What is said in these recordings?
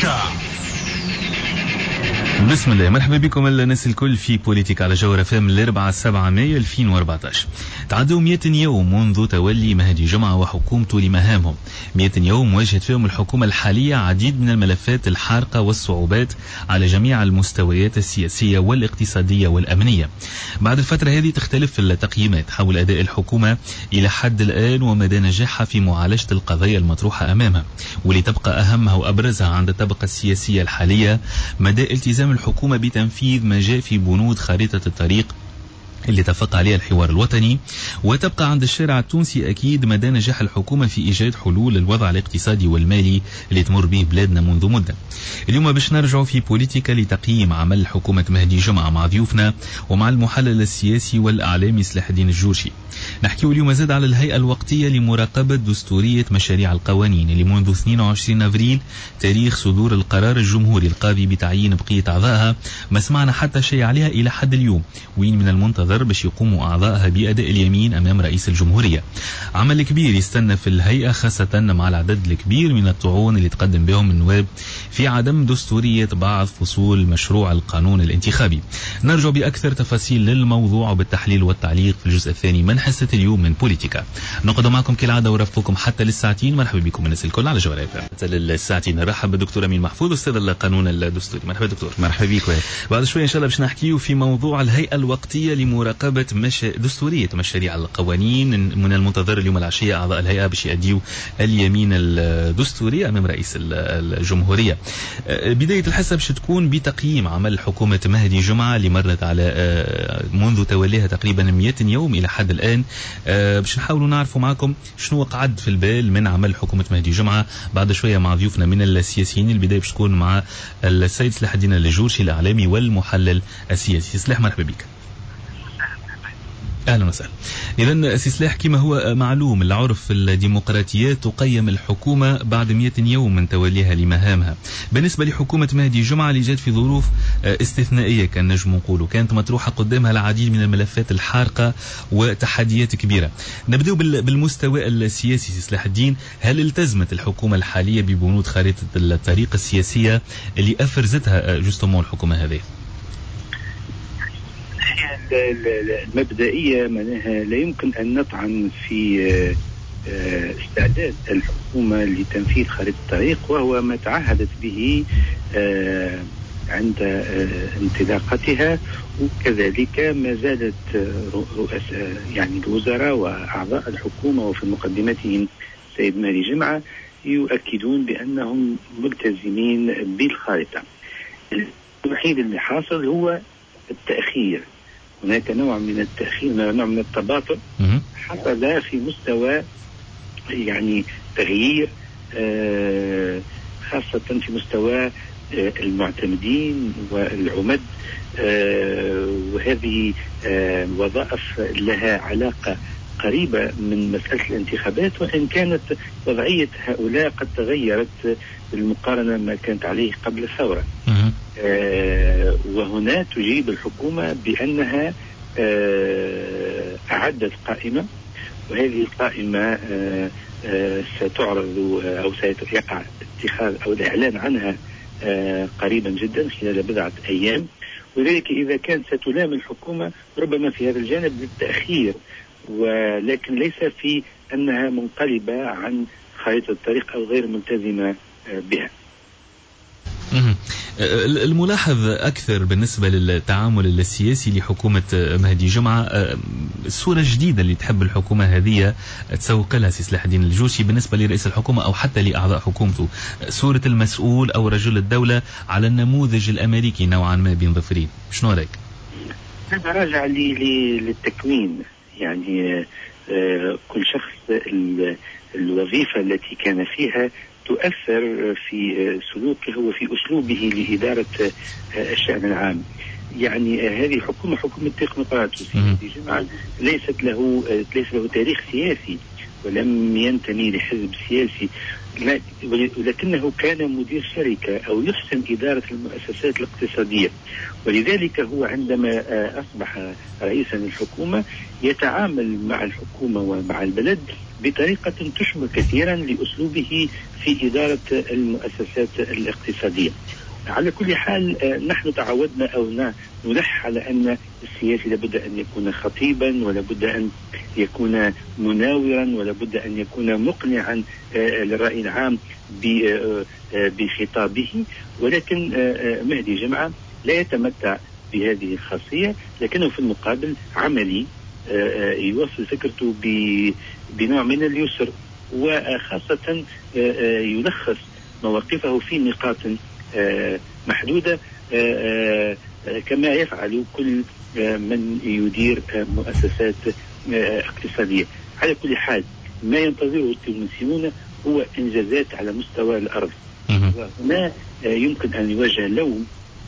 بوليتيكا. بسم الله، مرحبا بكم الناس الكل في بوليتيكا على جوهر فم الأربعاء 7 مايو 2014. تعدوا 100 يوم منذ تولي مهدي جمعة وحكومته لمهامهم. 100 يوم واجهت فيهم الحكومة الحالية عديد من الملفات الحارقة والصعوبات على جميع المستويات السياسية والاقتصادية والأمنية. بعد الفترة هذه تختلف التقييمات حول أداء الحكومة إلى حد الآن ومدى نجاحها في معالجة القضايا المطروحة أمامها، واللي تبقى أهمها وأبرزها عند الطبقة السياسية الحالية مدى التزام الحكومة بتنفيذ ما جاء في بنود خريطة الطريق اللي اتفق عليها الحوار الوطني، وتبقى عند الشارع التونسي أكيد مدى نجاح الحكومة في إيجاد حلول للوضع الاقتصادي والمالي اللي تمر به بلادنا منذ مدة. اليوم باش نرجعوا في بوليتيكا لتقييم عمل حكومة مهدي جمعة مع ضيوفنا ومع المحلل السياسي والإعلامي سلاح الدين الجورشي. نحكيو اليوم زاد على الهيئة الوقتية لمراقبة دستورية مشاريع القوانين اللي منذ 22 أفريل تاريخ صدور القرار الجمهوري القاضي بتعيين بقية أعضائها ما سمعنا حتى شيء عليها إلى حد اليوم، وين من المنتظر باش يقوموا أعضائها بأداء اليمين أمام رئيس الجمهورية. عمل كبير يستنى في الهيئة خاصة مع العدد الكبير من الطعون اللي تقدم بهم النواب في عدم دستورية بعض فصول مشروع القانون الانتخابي. نرجع بأكثر تفاصيل للموضوع وبالتحليل والتعليق في الجزء الثاني من حصة اليوم من بوليتيكا. نقعد معكم كالعادة ورافقكم حتى للساعتين. مرحبا بكم الناس الكل على جوهر FM. للساعتين نرحب بالدكتور أمين محفوظ أستاذ القانون الدستوري. مرحبا دكتور. مرحبا بك. بعد شوية إن شاء الله باش نحكيو في موضوع الهيئة الوقتية لمراقبة دستورية مشاريع القوانين. من المنتظر اليوم العشية أعضاء الهيئة باش يأديوا اليمين الدستوري أمام رئيس الجمهورية. بداية الحصة باش تكون بتقييم عمل حكومة مهدي جمعة اللي مرت على منذ توليها تقريبا 100 يوم إلى حد الآن. باش نحاولوا نعرفوا معكم شنو قعد في البال من عمل حكومة مهدي جمعة. بعد شوية مع ضيوفنا من السياسيين. البداية باش تكون مع السيد سلاح الدين الجورشي الإعلامي والمحلل السياسي. سلاح مرحبا بك. أهلا وسهلا. إذن سي سلاح، كما هو معلوم العرف الديمقراطيات تقيم الحكومة بعد 100 يوم من توليها لمهامها. بالنسبة لحكومة مهدي جمعة اللي جات في ظروف استثنائية كان نجم نقولوا، كانت مطروحة قدامها العديد من الملفات الحارقة وتحديات كبيرة. نبدأ بالمستوى السياسي سي سلاح الدين. هل التزمت الحكومة الحالية ببنود خريطة الطريق السياسية اللي أفرزتها جوستومون الحكومة هذه؟ المبدئية معناها لا يمكن أن نطعن في استعداد الحكومة لتنفيذ خريطة الطريق، وهو ما تعهدت به عند انطلاقتها، وكذلك ما زالت رؤساء يعني الوزراء وأعضاء الحكومة وفي مقدمتهم سيد مهدي جمعة يؤكدون بأنهم ملتزمين بالخارطة. الوحيد اللي حاصل هو التأخير. هناك نوع من التأخير، نوع من التباطؤ حصل في مستوى يعني تغيير خاصة في مستوى المعتمدين والعمد، وهذه وظائف لها علاقة قريبة من مسألة الانتخابات، وإن كانت وضعية هؤلاء قد تغيرت بالمقارنة ما كانت عليه قبل الثورة. وهنا تجيب الحكومة بأنها أعدت قائمة، وهذه القائمة ستعرض أو سيقع اتخاذ أو الإعلان عنها قريبا جدا خلال بضعة أيام. ولذلك إذا كانت ستلام الحكومة ربما في هذا الجانب للتأخير، ولكن ليس في أنها منقلبة عن خريطة الطريق أو غير ملتزمة بها. الملاحظ أكثر بالنسبة للتعامل السياسي لحكومة مهدي جمعة الصورة الجديدة اللي تحب الحكومة هذه تسوق لها سي سلاح الدين الجورشي بالنسبة لرئيس الحكومة أو حتى لأعضاء حكومته، صورة المسؤول أو رجل الدولة على النموذج الأمريكي نوعا ما بين ظفرين. شنو رأيك؟ هذا راجع للتكوين، يعني كل شخص الوظيفة التي كان فيها تؤثر في سلوكه وفي أسلوبه لإدارة الشأن العام. يعني هذه الحكومة حكومة تكنوقراط، مهدي جمعة ليس له تاريخ سياسي ولم ينتمي لحزب سياسي، ولكنه كان مدير شركة أو يحسن إدارة المؤسسات الاقتصادية، ولذلك هو عندما أصبح رئيسا للحكومة يتعامل مع الحكومة ومع البلد بطريقة تشبه كثيرا لأسلوبه في إدارة المؤسسات الاقتصادية. على كل حال نحن تعودنا أو نلح على أن السياسي لابد أن يكون خطيبا، ولابد أن يكون مناورا، ولابد أن يكون مقنعا للرأي العام بخطابه. ولكن مهدي جمعة لا يتمتع بهذه الخاصية، لكنه في المقابل عملي، يوصل فكرته بنوع من اليسر، وخاصة يلخص مواقفه في نقاط محدودة كما يفعل كل من يدير مؤسسات اقتصادية. على كل حال ما ينتظره التونسيون هو إنجازات على مستوى الأرض، وهنا يمكن أن يوجه لوم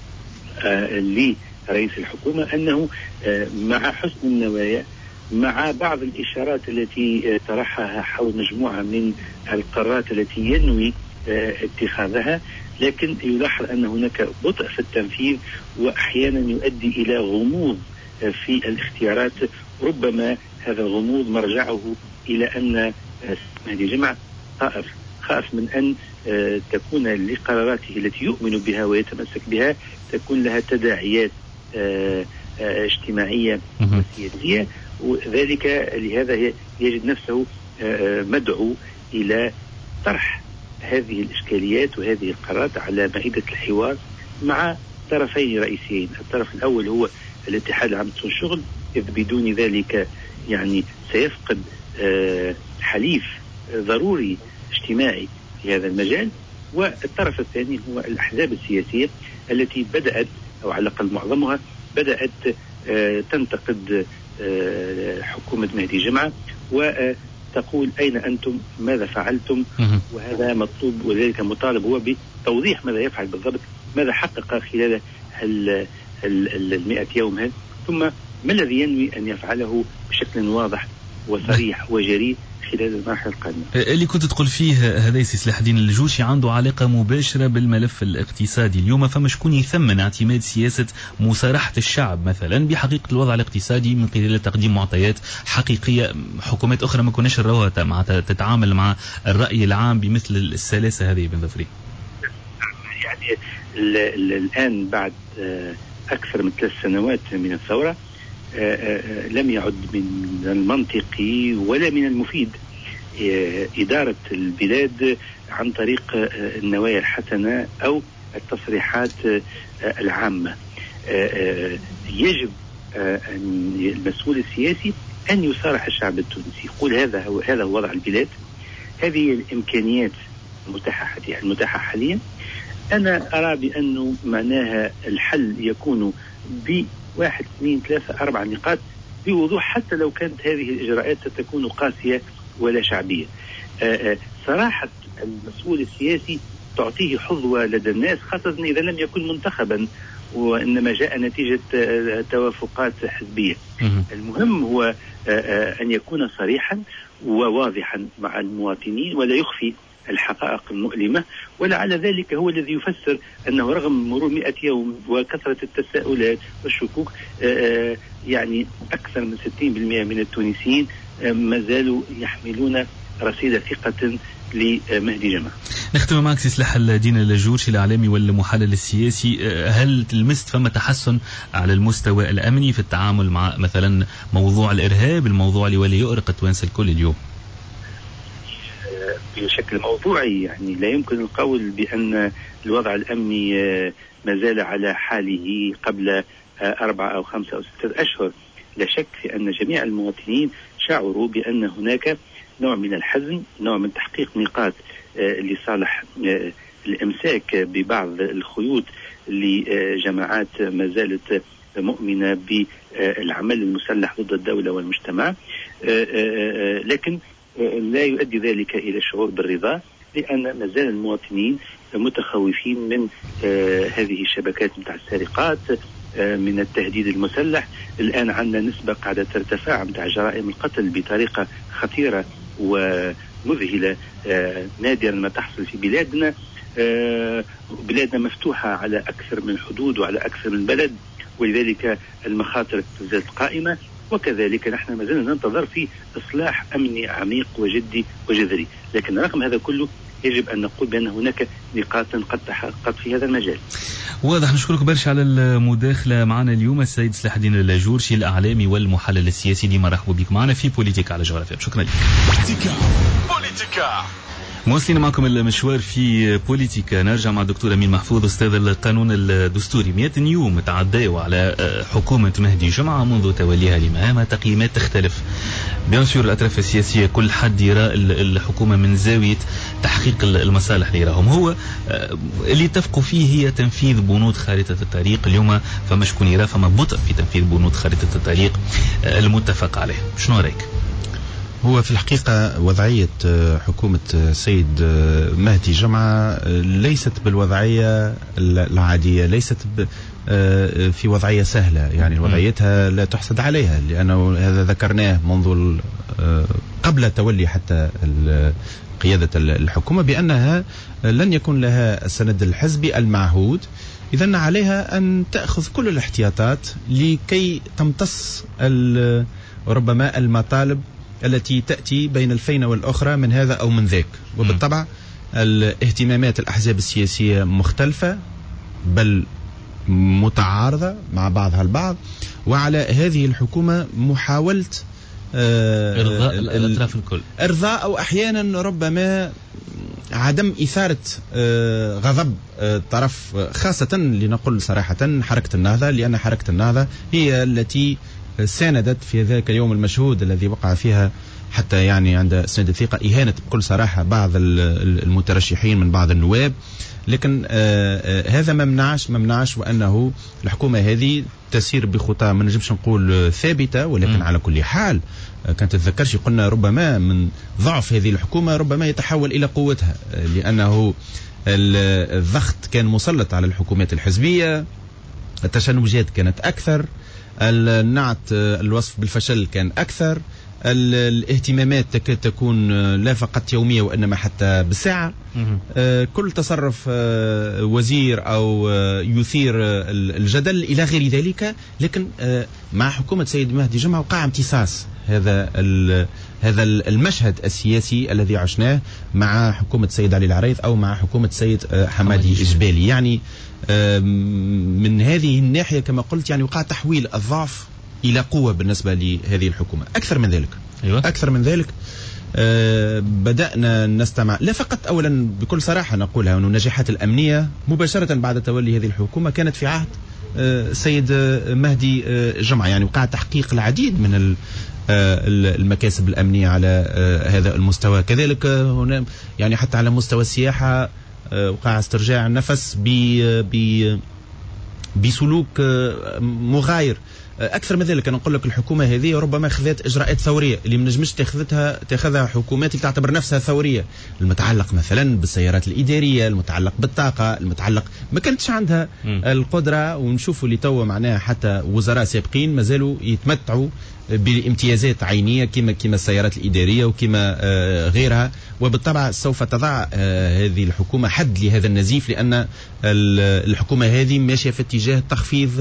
لرئيس الحكومة أنه مع حسن النوايا، مع بعض الإشارات التي طرحها حول مجموعة من القرارات التي ينوي اتخاذها، لكن يلاحظ أن هناك بطء في التنفيذ، وأحيانا يؤدي إلى غموض في الاختيارات. ربما هذا الغموض مرجعه إلى أن مهدي جمعة خاف من أن تكون لقراراته التي يؤمن بها ويتمسك بها تكون لها تداعيات اجتماعية وسياسية، وذلك لهذا يجد نفسه مدعو إلى طرح هذه الإشكاليات وهذه القرارات على مائدة الحوار مع طرفين رئيسيين. الطرف الأول هو الاتحاد العام للشغل، إذ بدون ذلك يعني سيفقد حليف ضروري اجتماعي في هذا المجال. والطرف الثاني هو الأحزاب السياسية التي بدأت، أو على الأقل معظمها بدأت تنتقد حكومة مهدي جمعة وتقول أين أنتم، ماذا فعلتم؟ وهذا مطلوب، وذلك مطالب هو بتوضيح ماذا يفعل بالضبط، ماذا حقق خلال 100 يوم، ثم ما الذي ينوي أن يفعله بشكل واضح وصريح وجريء خلال المرحلة القادمة. اللي كنت تقول فيه هذا سلاح الدين الجوشي عنده علاقة مباشرة بالملف الاقتصادي. اليوم فما شكون يثمن اعتماد سياسة مصارحة الشعب مثلا بحقيقة الوضع الاقتصادي من خلال تقديم معطيات حقيقية. حكومات أخرى ما كناش نراوها تتعامل مع الرأي العام بمثل السلاسة هذه. بن ظفري، يعني الآن بعد أكثر من 3 سنوات من الثورة لم يعد من المنطقي ولا من المفيد إدارة البلاد عن طريق النوايا الحسنة أو التصريحات العامة. يجب أن المسؤول السياسي أن يصارح الشعب التونسي، يقول هذا هو وضع البلاد، هذه الإمكانيات المتاحة حاليا. أنا أرى بأنه معناها الحل يكون ب1 2 3 4 نقاط بوضوح، حتى لو كانت هذه الإجراءات ستكون قاسية ولا شعبية. صراحة المسؤول السياسي تعطيه حظوة لدى الناس، خاصة إذا لم يكن منتخبا وإنما جاء نتيجة توافقات حزبية. المهم هو أن يكون صريحا وواضحا مع المواطنين ولا يخفي الحقائق المؤلمة، ولعل ذلك هو الذي يفسر أنه رغم مرور 100 يوم وكثرة التساؤلات والشكوك يعني أكثر من 60% من التونسيين ما زالوا يحملون رصيد ثقة لمهدي جمعة. نختم معك سلاح الدين الجوشي الإعلامي والمحلل السياسي. هل تلمست فما تحسن على المستوى الأمني في التعامل مع مثلا موضوع الإرهاب، الموضوع اللي ولي يؤرق التوانسة الكل اليوم؟ بشكل موضوعي يعني لا يمكن القول بأن الوضع الأمني ما زال على حاله قبل 4 أو 5 أو 6 أشهر. لا شك في أن جميع المواطنين شعروا بأن هناك نوع من الحزم، نوع من تحقيق نقاط لصالح الإمساك ببعض الخيوط لجماعات ما زالت مؤمنة بالعمل المسلح ضد الدولة والمجتمع، لكن لا يؤدي ذلك إلى الشعور بالرضا، لأن ما زال المواطنين متخوفين من هذه الشبكات متاع السرقات، من التهديد المسلح. الآن عندنا نسبة قاعدة ترتفع متاع جرائم القتل بطريقة خطيرة ومذهلة، نادرا ما تحصل في بلادنا. بلادنا مفتوحة على أكثر من حدود وعلى أكثر من بلد، ولذلك المخاطر تزال قائمة. وكذلك نحن ما زلنا ننتظر في إصلاح أمني عميق وجدي وجذري، لكن رغم هذا كله يجب أن نقول بأن هناك نقاط قد تحققت في هذا المجال. واضح. نشكرك برشا على المداخلة معنا اليوم السيد صلاح الدين الجورشي الإعلامي والمحلل السياسي. ديما مرحبا بك معنا في بوليتيكا على جغرافيا. شكرا لك. بوليتيكا مواصلين معكم المشوار في بوليتيكا. نرجع مع الدكتور أمين محفوظ أستاذ القانون الدستوري. 100 يوم تعداوا على حكومة مهدي جمعة منذ توليها لمهامها. تقييمات تختلف بيان سور الأطراف السياسية، كل حد يرى الحكومة من زاوية تحقيق المصالح اللي يراهم. هو اللي اتفقوا فيه هي تنفيذ بنود خارطة الطريق. اليوم فما شكون يرى فما بطء في تنفيذ بنود خارطة الطريق المتفق عليه. شنو رأيك؟ هو في الحقيقة وضعية حكومة السيد مهدي جمعة ليست بالوضعية العادية، ليست في وضعية سهلة، يعني وضعيتها لا تحسد عليها، لأنه هذا ذكرناه منذ قبل تولي حتى قيادة الحكومة بأنها لن يكون لها السند الحزبي المعهود. إذن عليها أن تأخذ كل الاحتياطات لكي تمتص ربما المطالب التي تأتي بين الفينة والأخرى من هذا أو من ذاك. وبالطبع الاهتمامات الأحزاب السياسية مختلفة بل متعارضة مع بعضها البعض، وعلى هذه الحكومة محاولة إرضاء الأطراف الكل، إرضاء أو أحيانا ربما عدم إثارة غضب طرف، خاصة لنقول صراحة حركة النهضة، لأن حركة النهضة هي التي ساندت في ذاك اليوم المشهود الذي وقع فيها حتى يعني عند اسناد الثقة إهانة بكل صراحة بعض المترشحين من بعض النواب. لكن هذا ما منعش وأنه الحكومة هذه تسير بخطى ما نجمش نقول ثابتة، ولكن على كل حال كانت تتذكرش قلنا ربما من ضعف هذه الحكومة ربما يتحول إلى قوتها، لأنه الضغط كان مسلط على الحكومات الحزبية، التشنجات كانت أكثر، النعت الوصف بالفشل كان أكثر، الاهتمامات تكاد تكون لا فقط يومية وإنما حتى بالساعة. كل تصرف وزير أو يثير الجدل إلى غير ذلك. لكن مع حكومة سيد مهدي جمعة وقع امتصاص هذا المشهد السياسي الذي عشناه مع حكومة سيد علي العريض أو مع حكومة سيد حمادي الجبالي. يعني من هذه الناحية كما قلت يعني وقع تحويل الضعف إلى قوة بالنسبة لهذه الحكومة. أكثر من ذلك أكثر من ذلك بدأنا نستمع لا فقط أولا بكل صراحة نقولها أن النجاحات الأمنية مباشرة بعد تولي هذه الحكومة كانت في عهد سيد مهدي جمعة. يعني وقع تحقيق العديد من المكاسب الأمنية على هذا المستوى. كذلك هنا يعني حتى على مستوى السياحة وقع استرجاع النفس بسلوك مغاير. أكثر من ذلك أنا أقول لك الحكومة هذه ربما أخذت إجراءات ثورية اللي ما نجمش تاخذها حكومات اللي تعتبر نفسها ثورية، المتعلق مثلا بالسيارات الإدارية، المتعلق بالطاقة، المتعلق ما كانتش عندها القدرة. ونشوفوا اللي توا معناها حتى وزراء سابقين ما زالوا يتمتعوا بامتيازات عينية كما السيارات الإدارية وكما غيرها. وبالطبع سوف تضع هذه الحكومة حد لهذا النزيف، لأن الحكومة هذه ماشية في اتجاه تخفيض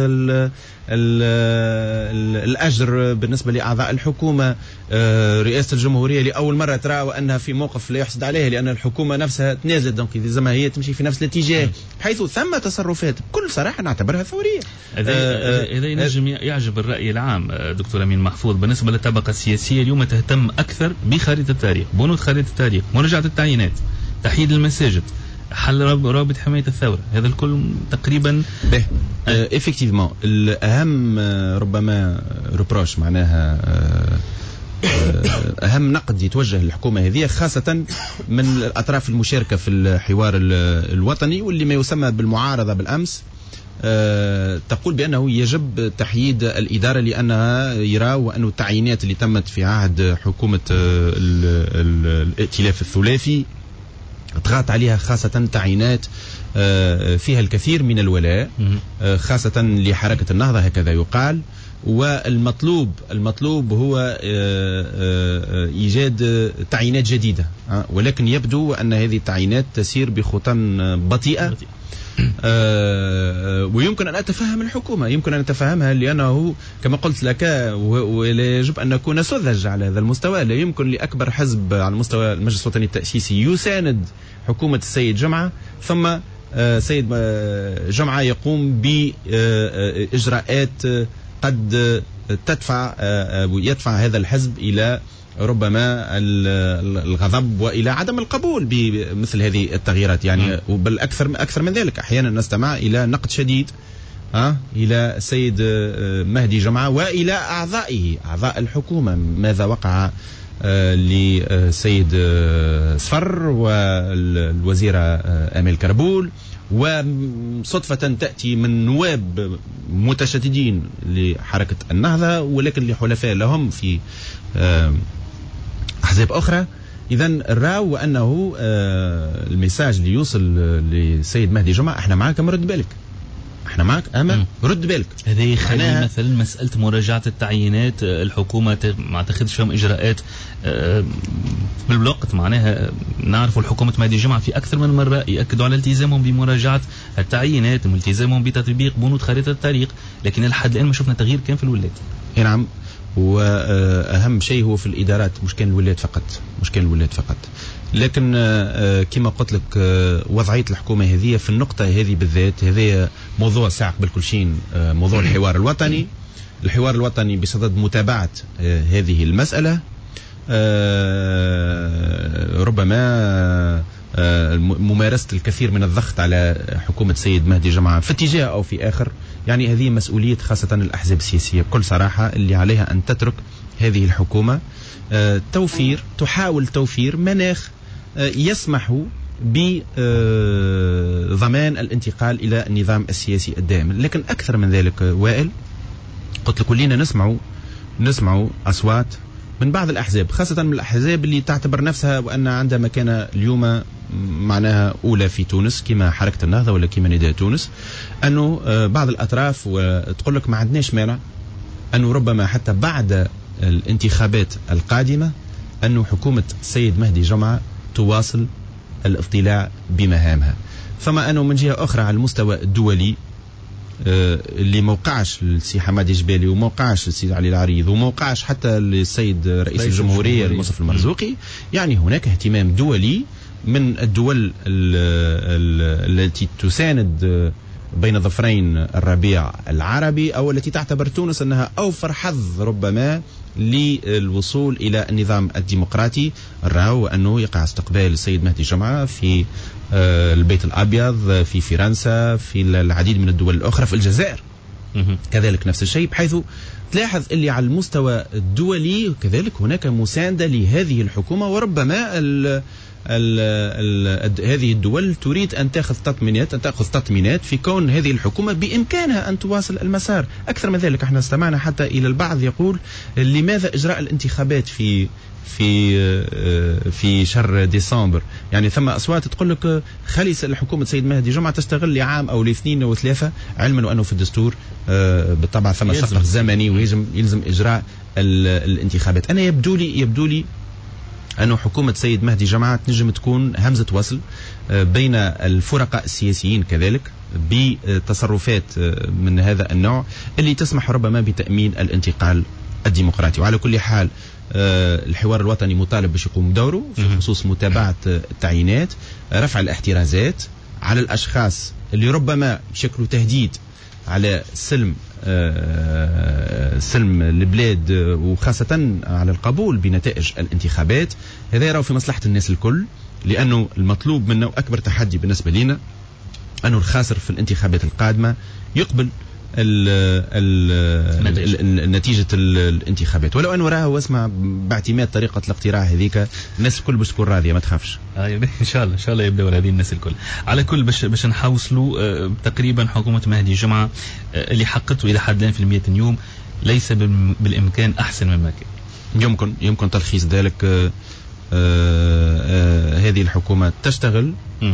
الأجر بالنسبة لأعضاء الحكومة. رئاسة الجمهورية لأول مرة ترى وأنها في موقف لا يحسد عليه، لأن الحكومة نفسها تنازلت، دونك إذا ما هي تمشي في نفس الاتجاه حيث ثم تصرفات بكل صراحة نعتبرها ثورية. إذا ينجم يعجب الرأي العام دكتور أمين محفوظ بالنسبة للطبقة السياسية اليوم تهتم أكثر بخارطة التاريخ، بنود خارطة التاريخ، مراجعة التعيينات، تحييد المساجد، حل رابط حماية الثورة، هذا الكل تقريبا effectivement الأهم ربما ربروش معناها أهم نقد يتوجه للحكومة هذه خاصة من الأطراف المشاركة في الحوار الوطني واللي ما يسمى بالمعارضة بالأمس، تقول بأنه يجب تحييد الإدارة لأنها يرى أن التعيينات اللي تمت في عهد حكومة الائتلاف الثلاثي طغت عليها، خاصة تعيينات فيها الكثير من الولاء خاصة لحركة النهضة هكذا يقال. والمطلوب هو إيجاد تعيينات جديدة، ولكن يبدو أن هذه التعيينات تسير بخطى بطيئة. ويمكن أن أتفهم الحكومة، يمكن أن أتفهمها، لأنه كما قلت لك ولا يجب أن نكون سذج على هذا المستوى. لا يمكن لأكبر حزب على مستوى المجلس الوطني التأسيسي يساند حكومة السيد جمعة، ثم سيد جمعة يقوم بإجراءات قد يدفع هذا الحزب إلى ربما الغضب وإلى عدم القبول بمثل هذه التغييرات. يعني بل أكثر من ذلك، أحيانا نستمع إلى نقد شديد إلى السيد مهدي جمعة وإلى أعضاء الحكومة. ماذا وقع للسيد صفر والوزيرة أمال كربول، وصدفة تأتي من نواب متشددين لحركة النهضة ولكن لحلفاء لهم في أحزاب أخرى. إذن راو أنه الميساج اللي يوصل للسيد مهدي جمعة: احنا معك، رد بالك، احنا معك، رد بالك. هذا يخلي مثلا مسألة مراجعة التعيينات الحكومة ما تاخذش فيهم إجراءات بالوقت. معناها نعرف الحكومة مهدي جمعة في أكثر من مرة يأكدوا على التزامهم بمراجعة التعيينات والتزامهم بتطبيق بنود خريطة الطريق، لكن لحد الآن ما شفنا تغيير كان في الولايات. نعم، وأهم شيء هو في الإدارات، مش كان الولايات فقط. لكن كما قلت لك وضعية الحكومة هذه في النقطة هذه بالذات، هذا موضوع ساعق بالكل شيء. موضوع الحوار الوطني بصدد متابعة هذه المسألة. ربما ممارسة الكثير من الضغط على حكومة سيد مهدي جمعة في اتجاه أو في آخر. يعني هذه مسؤولية خاصة الأحزاب السياسية بكل صراحة، اللي عليها أن تترك هذه الحكومة تحاول توفير مناخ يسمح بضمان الانتقال إلى النظام السياسي الدائم. لكن أكثر من ذلك وائل، قلت لك كلنا نسمع أصوات من بعض الأحزاب، خاصة من الأحزاب اللي تعتبر نفسها وأن عندها مكانة اليوم معناها أولى في تونس كما حركة النهضة ولا كما نداء تونس، أنه بعض الأطراف وتقول لك ما عندناش مانع أنه ربما حتى بعد الانتخابات القادمة أنه حكومة السيد مهدي جمعة تواصل الاطلاع بمهامها. فما أنه من جهة أخرى على المستوى الدولي اللي موقعش السي حمادي جبالي وموقعش السيد علي العريض وموقعش حتى السيد رئيس الجمهورية المصطفى المرزوقي، يعني هناك اهتمام دولي من الدول التي تساند بين ظفرين الربيع العربي أو التي تعتبر تونس أنها أوفر حظ ربما للوصول إلى النظام الديمقراطي. راهو أنه يقع استقبال السيد مهدي جمعة في البيت الأبيض، في فرنسا، في العديد من الدول الأخرى، في الجزائر كذلك نفس الشيء، بحيث تلاحظ اللي على المستوى الدولي كذلك هناك مساندة لهذه الحكومة. وربما هذه الدول تريد أن تأخذ تطمينات في كون هذه الحكومة بإمكانها أن تواصل المسار. أكثر من ذلك احنا استمعنا حتى إلى البعض يقول لماذا إجراء الانتخابات في شهر ديسمبر؟ يعني ثم أصوات تقول لك خلي الحكومة سيد مهدي جمعة تستغل لعام أو لاثنين أو ثلاثة، علما وأنه في الدستور بالطبع ثم سقف زمني ويلزم إجراء الانتخابات. أنا يبدو لي أنه حكومة سيد مهدي جمعة تنجم تكون همزة وصل بين الفرقاء السياسيين كذلك بتصرفات من هذا النوع اللي تسمح ربما بتأمين الانتقال الديمقراطي. وعلى كل حال الحوار الوطني مطالب باش يقوم بدوره في خصوص متابعة التعيينات، رفع الاحترازات على الأشخاص اللي ربما بشكل تهديد على سلم البلاد وخاصة على القبول بنتائج الانتخابات. هذا يرى في مصلحة الناس الكل، لأنه المطلوب منه أكبر تحدي بالنسبة لنا أنه الخاسر في الانتخابات القادمة يقبل نتيجة الانتخابات، ولو أنه راه واسمع باعتماد طريقة الاقتراع هذيك الناس الكل باش تكون راضية ما تخافش. إن شاء الله يبدأوا هذه الناس الكل. على كل باش نحاوصلوا تقريبا حكومة مهدي جمعة اللي حققته إلى حد الآن في 100 يوم ليس بالإمكان أحسن مما كان. يمكن تلخيص ذلك هذه الحكومة تشتغل،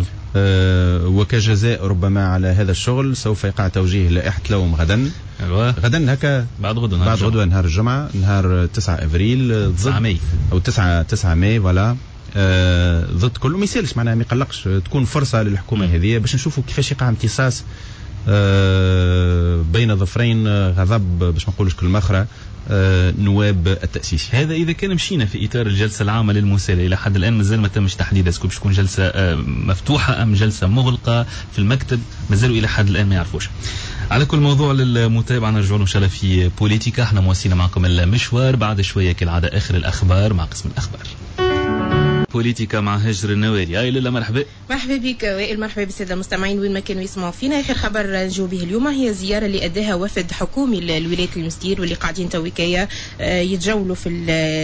وكجزاء ربما على هذا الشغل سوف يقع توجيه لائحة لوم غدا. غدا هكا بعد غدوة نهار الجمعة، نهار 9 أفريل 9 ماي أو 9 ماي فوالا، ضد كله. ما يسالش معناها، ما يقلقش، تكون فرصة للحكومة هذه باش نشوفوا كيفاش يقع امتصاص بين ظفرين غضب باش ما نقولوش كل مخرة نواب التأسيس. هذا إذا كان مشينا في إطار الجلسة العامة للمساءلة، إلى حد الآن مازال ما تمش تحديد اسكو باش تكون جلسة مفتوحة أم جلسة مغلقة في المكتب، مازالوا إلى حد الآن ما يعرفوش. على كل موضوع للمتابعة نرجعوا إن شاء الله في بوليتيكا. احنا مواصلين معكم المشوار، بعد شوية كالعادة آخر الأخبار مع قسم الأخبار بوليتيكا مع هجر النواري. هاي لاله مرحبا بك وائل، مرحبا بالساده المستمعين وين ما كانوا يسمعوا فينا. اخر خبر نجيو به اليوم هي زياره اللي اداها وفد حكومي للولايه المستير واللي قاعدين تويكايا يتجولوا في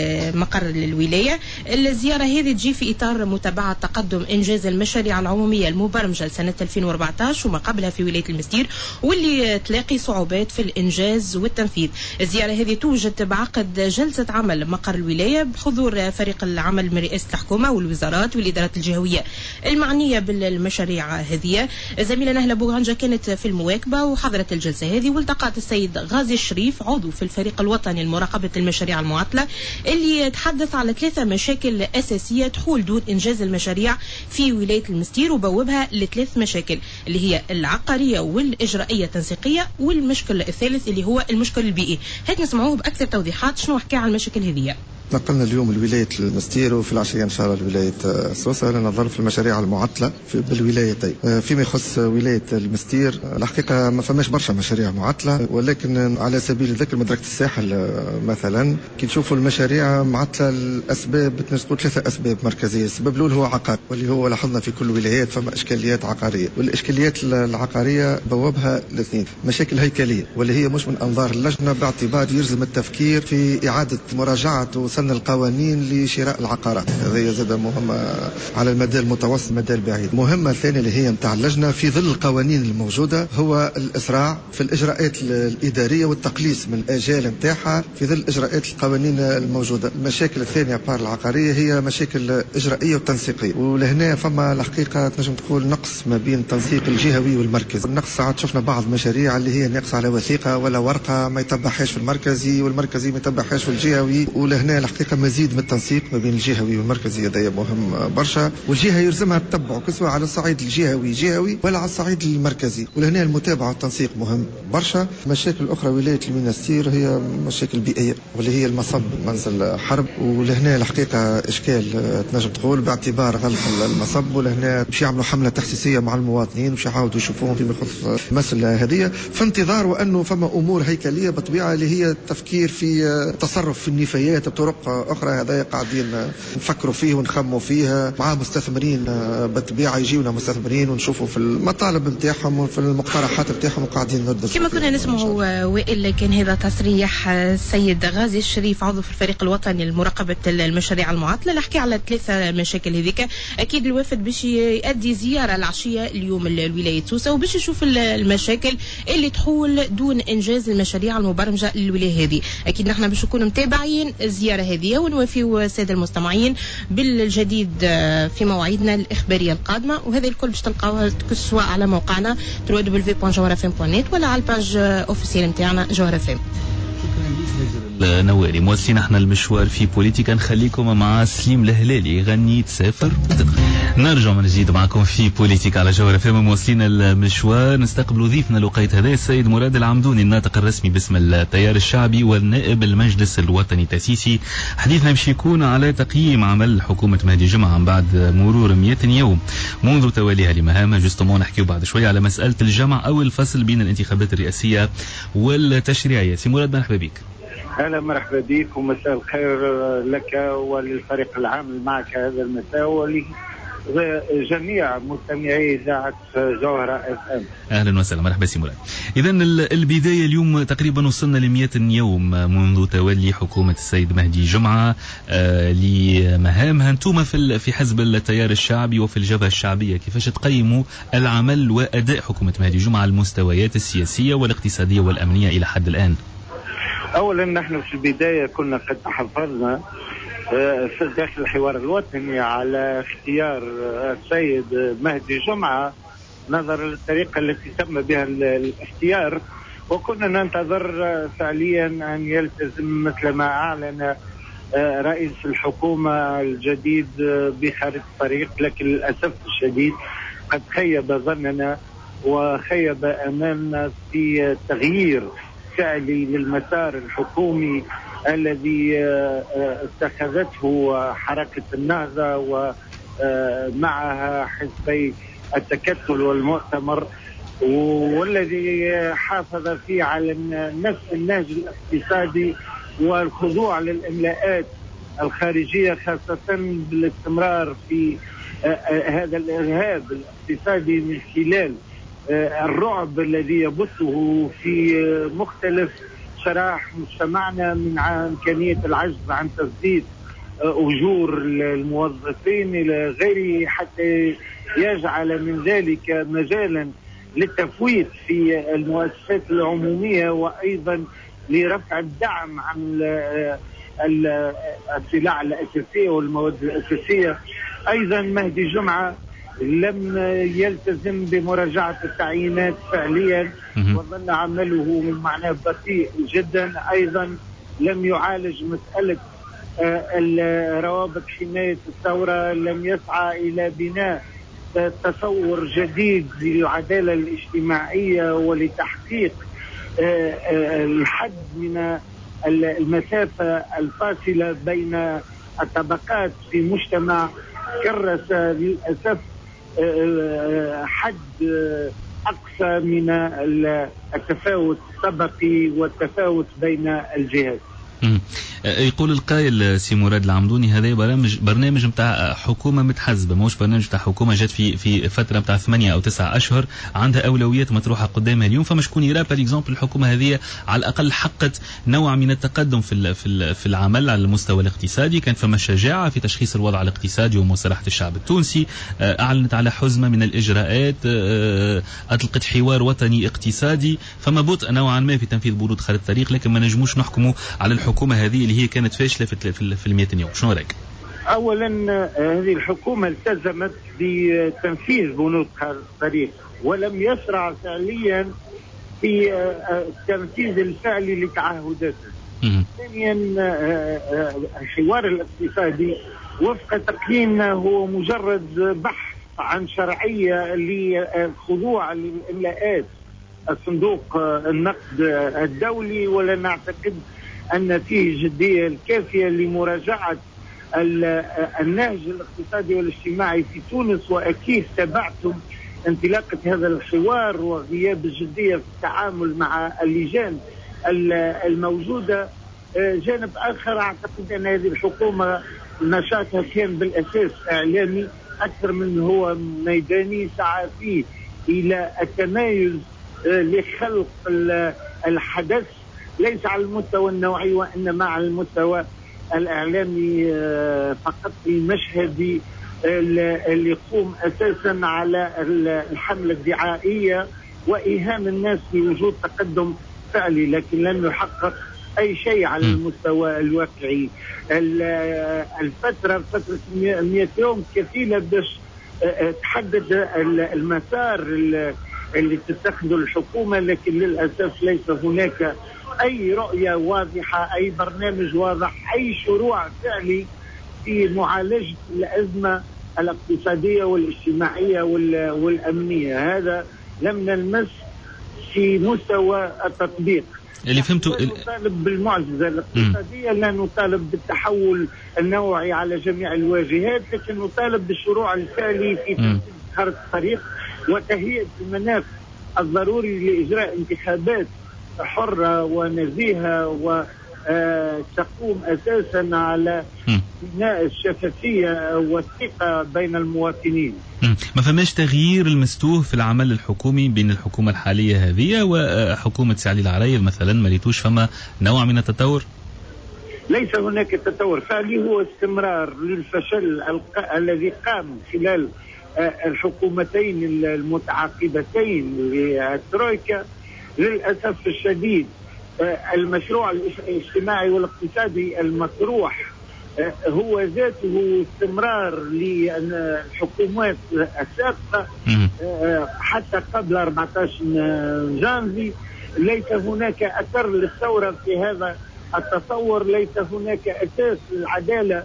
مقر الولايه. الزياره هذه تجي في اطار متابعه تقدم انجاز المشاريع العموميه المبرمجه لسنه 2014 وما قبلها في ولايه المستير، واللي تلاقي صعوبات في الانجاز والتنفيذ. الزياره هذه توجد بعقد جلسه عمل مقر الولايه بحضور فريق العمل من رئاسه الحكومه والوزارات والإدارات الجهوية المعنية بالمشاريع هذه. زميلة نهلة بوغانجا كانت في المواكبة وحضرت الجلسة هذه، والتقت السيد غازي الشريف عضو في الفريق الوطني لمراقبة المشاريع المعطلة، اللي تحدث على 3 مشاكل أساسية تحول دون إنجاز المشاريع في ولاية المستير، وبوبها ل3 مشاكل اللي هي العقارية والإجرائية التنسيقية، والمشكل الثالث اللي هو المشكل البيئي. هات نسمعوه بأكثر توضيحات شنو حكى على المشاكل هذه. نقلنا اليوم لولاية المستير وفي العشية إن شاء الله لولاية سوسة لنظر في المشاريع المعطلة بالولايتين. فيما يخص ولاية المستير الحقيقة ما فماش برشا مشاريع معطلة، ولكن على سبيل الذكر مدرسة الساحل مثلا كي نشوفوا المشاريع معطلة الأسباب تقول 3 أسباب مركزية. السبب الأول هو عقار، واللي هو لاحظنا في كل الولايات فما إشكاليات عقارية، والإشكاليات العقارية بوابها ل2 مشاكل هيكلية، واللي هي مش من أنظار اللجنة باعتبار يلزم التفكير في إعادة مراجعة القوانين لشراء العقارات. هذه زاد مهمة على المدى المتوسط المدى البعيد. مهمة ثانية اللي هي متاع اللجنة في ظل القوانين الموجودة هو الإسراع في الإجراءات الإدارية والتقليص من الآجال متاعها في ظل إجراءات القوانين الموجودة. المشاكل الثانية بار العقارية هي مشاكل إجرائية وتنسيقية، ولهنا فما الحقيقة تنجم تقول نقص ما بين التنسيق الجهوي والمركزي. النقص ساعات شفنا بعض المشاريع اللي هي ناقصة على وثيقة ولا ورقة ما يتبعهاش في المركزي والمركزي ما يتبعهاش في الجهوي، ولهنا الحقيقة مزيد من التنسيق ما بين الجهوي والمركزي هذا مهم برشا، والجهة يلزمها تتبعه سواء على الصعيد الجهوي ولا على الصعيد المركزي، ولهنا المتابعة والتنسيق مهم برشا. مشاكل أخرى ولاية المنستير هي مشاكل بيئية واللي هي المصب منزل حرب، ولهنا الحقيقة إشكال تنجم تقول باعتبار غلق المصب، ولهنا باش يعملوا حملة تحسيسية مع المواطنين باش يحاولوا يشوفوهم فيما يخص المسألة هذه، في انتظار وأنه فما أمور هيكلية بطبيعة اللي هي التفكير في تصرف في النفايات بطرق أخرى. هذا قاعدين نفكروا فيه ونخموا فيها مع مستثمرين بطبيعة، يجيونا مستثمرين ونشوفوا في المطالب نتاعهم وفي المقترحات نتاعهم وقاعدين ندرسوا. كما كنا نسمعوا وائل كان هذا تصريح السيد غازي الشريف عضو في الفريق الوطني لمراقبة المشاريع المعطلة اللي حكي على 3 مشاكل هذيك. أكيد الوفد باش يؤدي زيارة العشية اليوم لولاية سوسة وباش يشوف المشاكل اللي تحول دون إنجاز المشاريع المبرمجة للولاية هذه. أكيد نحن باش نكونوا متابعين الزيارة هذه ونوافيوا السادة المستمعين بالجديد في مواعيدنا الإخبارية القادمة، وهذا الكل باش تلقاوها سواء على موقعنا www.jawrafm.net ولا على الباج اوفيسيال نتاعنا جوهر FM. نواري موصلين احنا المشوار في بوليتيكا. نخليكم مع سليم الهلالي يغني تسافر. نرجع من جديد معكم في بوليتيكا على جوهر FM. موصلين المشوار نستقبل ضيفنا لقيت هذا السيد مراد العمدوني الناطق الرسمي باسم التيار الشعبي والنائب المجلس الوطني التأسيسي. حديثنا باش يكون على تقييم عمل حكومة مهدي جمعة بعد مرور 100 يوم منذ توليها لمهامها. جوستومون نحكيو بعد شوية على مسألة الجمع أو الفصل بين الانتخابات الرئاسية والتشريعية. سي مراد مرحبا بك. أهلا مرحبا بك ومساء الخير لك وللفريق العامل معك هذا المساء ولجميع مستمعي إذاعة جوهرة FM. أهلا وسهلا مرحبا سي مراد. إذا البداية اليوم تقريبا وصلنا ل100 يوم منذ تولي حكومة السيد مهدي جمعة لمهامها. أنتم في حزب التيار الشعبي وفي الجبهة الشعبية كيفاش تقيموا العمل وأداء حكومة مهدي جمعة على المستويات السياسية والاقتصادية والأمنية إلى حد الآن؟ أولا نحن في البداية كنا قد تحفظنا في داخل الحوار الوطني على اختيار السيد مهدي جمعة نظرا للطريقة التي تم بها الاختيار، وكنا ننتظر فعليا أن يلتزم مثل ما أعلن رئيس الحكومة الجديد بخارطة الطريق، لكن للأسف الشديد قد خيب ظننا وخيب أمامنا في تغيير فعلي للمسار الحكومي الذي اتخذته حركة النهضة ومعها حزبي التكتل والمؤتمر، والذي حافظ فيه على نفس النهج الاقتصادي والخضوع للإملاءات الخارجية، خاصة بالاستمرار في هذا الإرهاب الاقتصادي من خلال الرعب الذي يبثه في مختلف شرائح مجتمعنا من إمكانية العجز عن تسديد أجور الموظفين إلى غيره، حتى يجعل من ذلك مجالا للتفويت في المؤسسات العمومية، وأيضا لرفع الدعم عن السلع الأساسية والمواد الأساسية. أيضا مهدي جمعة لم يلتزم بمراجعة التعيينات فعليا وظل عمله من معناه بطيء جدا. أيضا لم يعالج مسألة روابط حماية الثورة، لم يسعى إلى بناء تصور جديد للعدالة الاجتماعية ولتحقيق الحد من المسافة الفاصلة بين الطبقات في مجتمع كرس للأسف حد أقصى من التفاوت الطبقي والتفاوت بين الجهات. يقول القائل سي مراد العمدوني هذا برنامج متاع حكومة متحزبة، مش برنامج متاع حكومة جات في فترة متاع 8 أو 9 أشهر عندها أولويات مطروحة قدامها اليوم. فما شكون يرى بالإكزامبل الحكومة هذه على الأقل حقت نوع من التقدم في العمل على المستوى الاقتصادي، كان فما شجاعة في تشخيص الوضع الاقتصادي ومصالحة الشعب التونسي، أعلنت على حزمة من الإجراءات، أطلقت حوار وطني اقتصادي، فما بطء نوعا ما في تنفيذ بنود خارطة الطريق، لكن ما نجموش نحكموا على الحكومة هذه اللي هي كانت فاشلة في 100 يوم. شنو رأيك؟ أولا هذه الحكومة التزمت بتنفيذ بنود خارطة الطريق ولم يسرع فعليا في التنفيذ الفعلي لتعهداته. ثانيا الحوار الاقتصادي وفق تقييمنا هو مجرد بحث عن شرعية للخضوع للإملاءات الصندوق النقد الدولي، ولا نعتقد أن فيه جدية الكافية لمراجعة النهج الاقتصادي والاجتماعي في تونس. وأكيد تابعتم انطلاقة هذا الحوار وغياب الجدية في التعامل مع اللجان الموجودة. جانب آخر أعتقد أن هذه الحكومة نشاطها كان بالأساس إعلامي أكثر من هو ميداني، سعى فيه إلى التمايز لخلق الحدث ليس على المستوى النوعي وإنما على المستوى الإعلامي فقط، المشهدي اللي يقوم أساسا على الحملة الدعائية وإيهام الناس بوجود تقدم فعلي، لكن لم يحقق أي شيء على المستوى الواقعي. فترة 100 يوم كفيلة باش تحدد المسار اللي تتخذه الحكومة، لكن للأسف ليس هناك أي رؤية واضحة، أي برنامج واضح، أي شروع فعلي في معالجة الأزمة الاقتصادية والاجتماعية والأمنية. هذا لم نلمس في مستوى التطبيق. اللي فهمته لا نطالب بالمعجزة الاقتصادية، لا نطالب بالتحول النوعي على جميع الواجهات، لكن نطالب بالشروع الفعلي في تنفيذ خارطة الطريق وتهيئة المناخ الضروري لإجراء انتخابات حرة ونزيهة وتقوم أساسا على بناء الشفافية والثقة بين المواطنين. ما فماش تغيير المستوه في العمل الحكومي بين الحكومة الحالية هذه وحكومة سعلي العرايض مثلا؟ ما ليتوش فما نوع من التطور؟ ليس هناك تطور فعلي، هو استمرار للفشل الذي قام خلال الحكومتين المتعاقبتين للترويكا. للأسف الشديد المشروع الاجتماعي والاقتصادي المطروح هو ذاته استمرار للحكومات السابقة حتى قبل 14 جانفي. ليس هناك أثر للثورة في هذا التصور، ليس هناك أساس للعدالة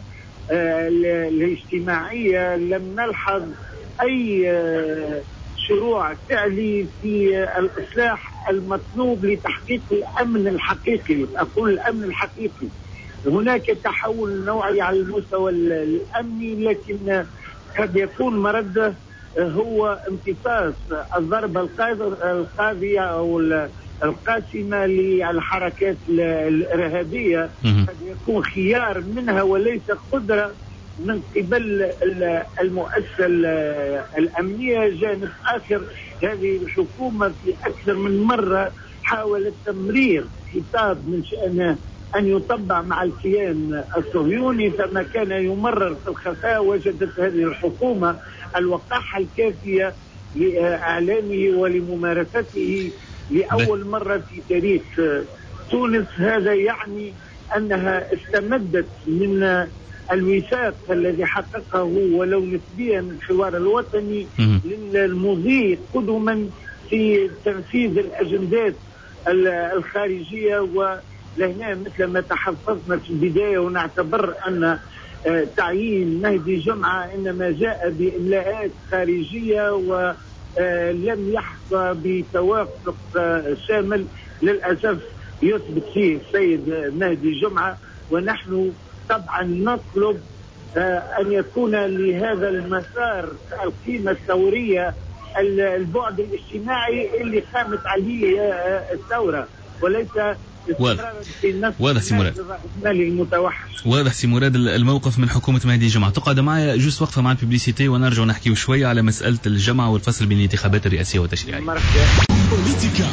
الاجتماعية. لم نلحظ أي شروع فعلي في الإصلاح المطلوب لتحقيق الأمن الحقيقي. أقول الأمن الحقيقي، هناك تحول نوعي على المستوى الأمني، لكن قد يكون مرده هو امتصاص الضربة القاضية أو القاسمة للحركات الإرهابية. قد يكون خيار منها وليس قدرة من قبل المؤسسة الأمنية. جانب آخر، هذه الحكومة في أكثر من مرة حاولت تمرير خطاب من شأنه أن يطبع مع الكيان الصهيوني، فما كان يمرر في الخفاء وجدت هذه الحكومة الوقاحة الكافية لإعلامه ولممارسته لأول مرة في تاريخ تونس. هذا يعني أنها استمدت من الوفاق الذي حققه ولو نسبيا الحوار الوطني للمضي قدما في تنفيذ الأجندات الخارجية. ولهنا مثل ما تحفظنا في البداية، ونعتبر أن تعيين مهدي جمعة إنما جاء بإملاءات خارجية ولم يحظى بتوافق شامل للأسف يثبت فيه السيد مهدي جمعة. ونحن طبعا نطلب أن يكون لهذا المسار القيمة الثورية البعد الاجتماعي اللي قامت عليه الثورة، وليس واضح سي مراد. المتوحش. واضح سي مراد الموقف من حكومة مهدي جمعة. تقعد معي جوست وقفة مع الببليسيتي ونرجع نحكي شوية على مسألة الجمع والفصل بين الانتخابات الرئاسية والتشريعية. بوليتيكا.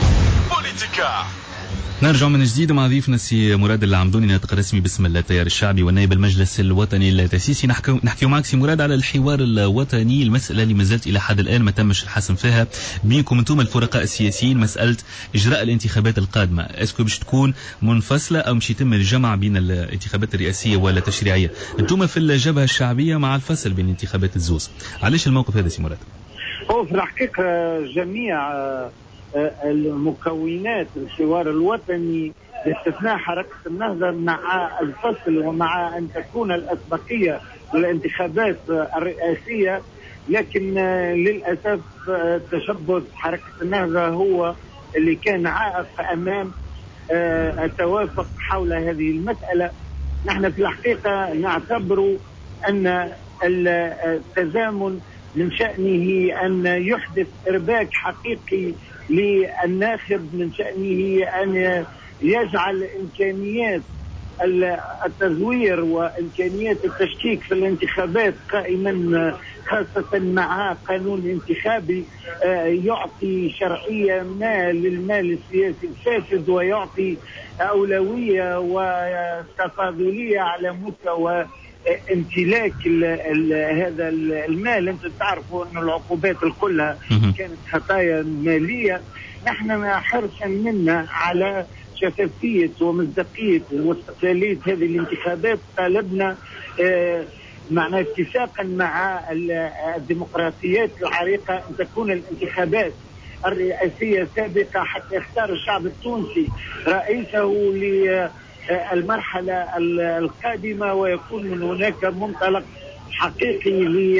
نرجع من جديد مع ضيفنا السي مراد العمدوني، ناطق رسمي باسم التيار الشعبي والنائب المجلس الوطني التأسيسي. نحكي معك سي مراد على الحوار الوطني، المسألة اللي مازالت إلى حد الآن ما تمش الحسم فيها بينكم انتم الفرقاء السياسيين، مسألة إجراء الانتخابات القادمة. اسكو باش تكون منفصلة أو مش يتم الجمع بين الانتخابات الرئاسية ولا التشريعية؟ انتم في الجبهة الشعبية مع الفصل بين الانتخابات الزوز، علاش الموقف هذا سي مراد؟ هو في الحقيقة جميع المكونات الحوار الوطني باستثناء حركة النهضة مع الفصل ومع أن تكون الأسبقية للانتخابات الرئاسية، لكن للأسف تشبث حركة النهضة هو اللي كان عائق أمام التوافق حول هذه المسألة. نحن في الحقيقة نعتبر أن التزامن من شأنه أن يحدث إرباك حقيقي للناخب، من شأنه أن يجعل إمكانيات التزوير وإمكانيات التشكيك في الانتخابات قائما، خاصة مع قانون انتخابي يعطي شرعية ما للمال السياسي الفاسد ويعطي أولوية وتفاضلية على مستوى امتلاك هذا المال. انتم تعرفوا ان العقوبات كلها كانت خطايا مالية. نحن حرصا منا على شفافية ومصداقية واستقلالية هذه الانتخابات طالبنا معنا اتفاقا مع الديمقراطيات العريقة أن تكون الانتخابات الرئاسية سابقة حتى يختار الشعب التونسي رئيسه للمرحلة القادمة، ويكون من هناك منطلق حقيقي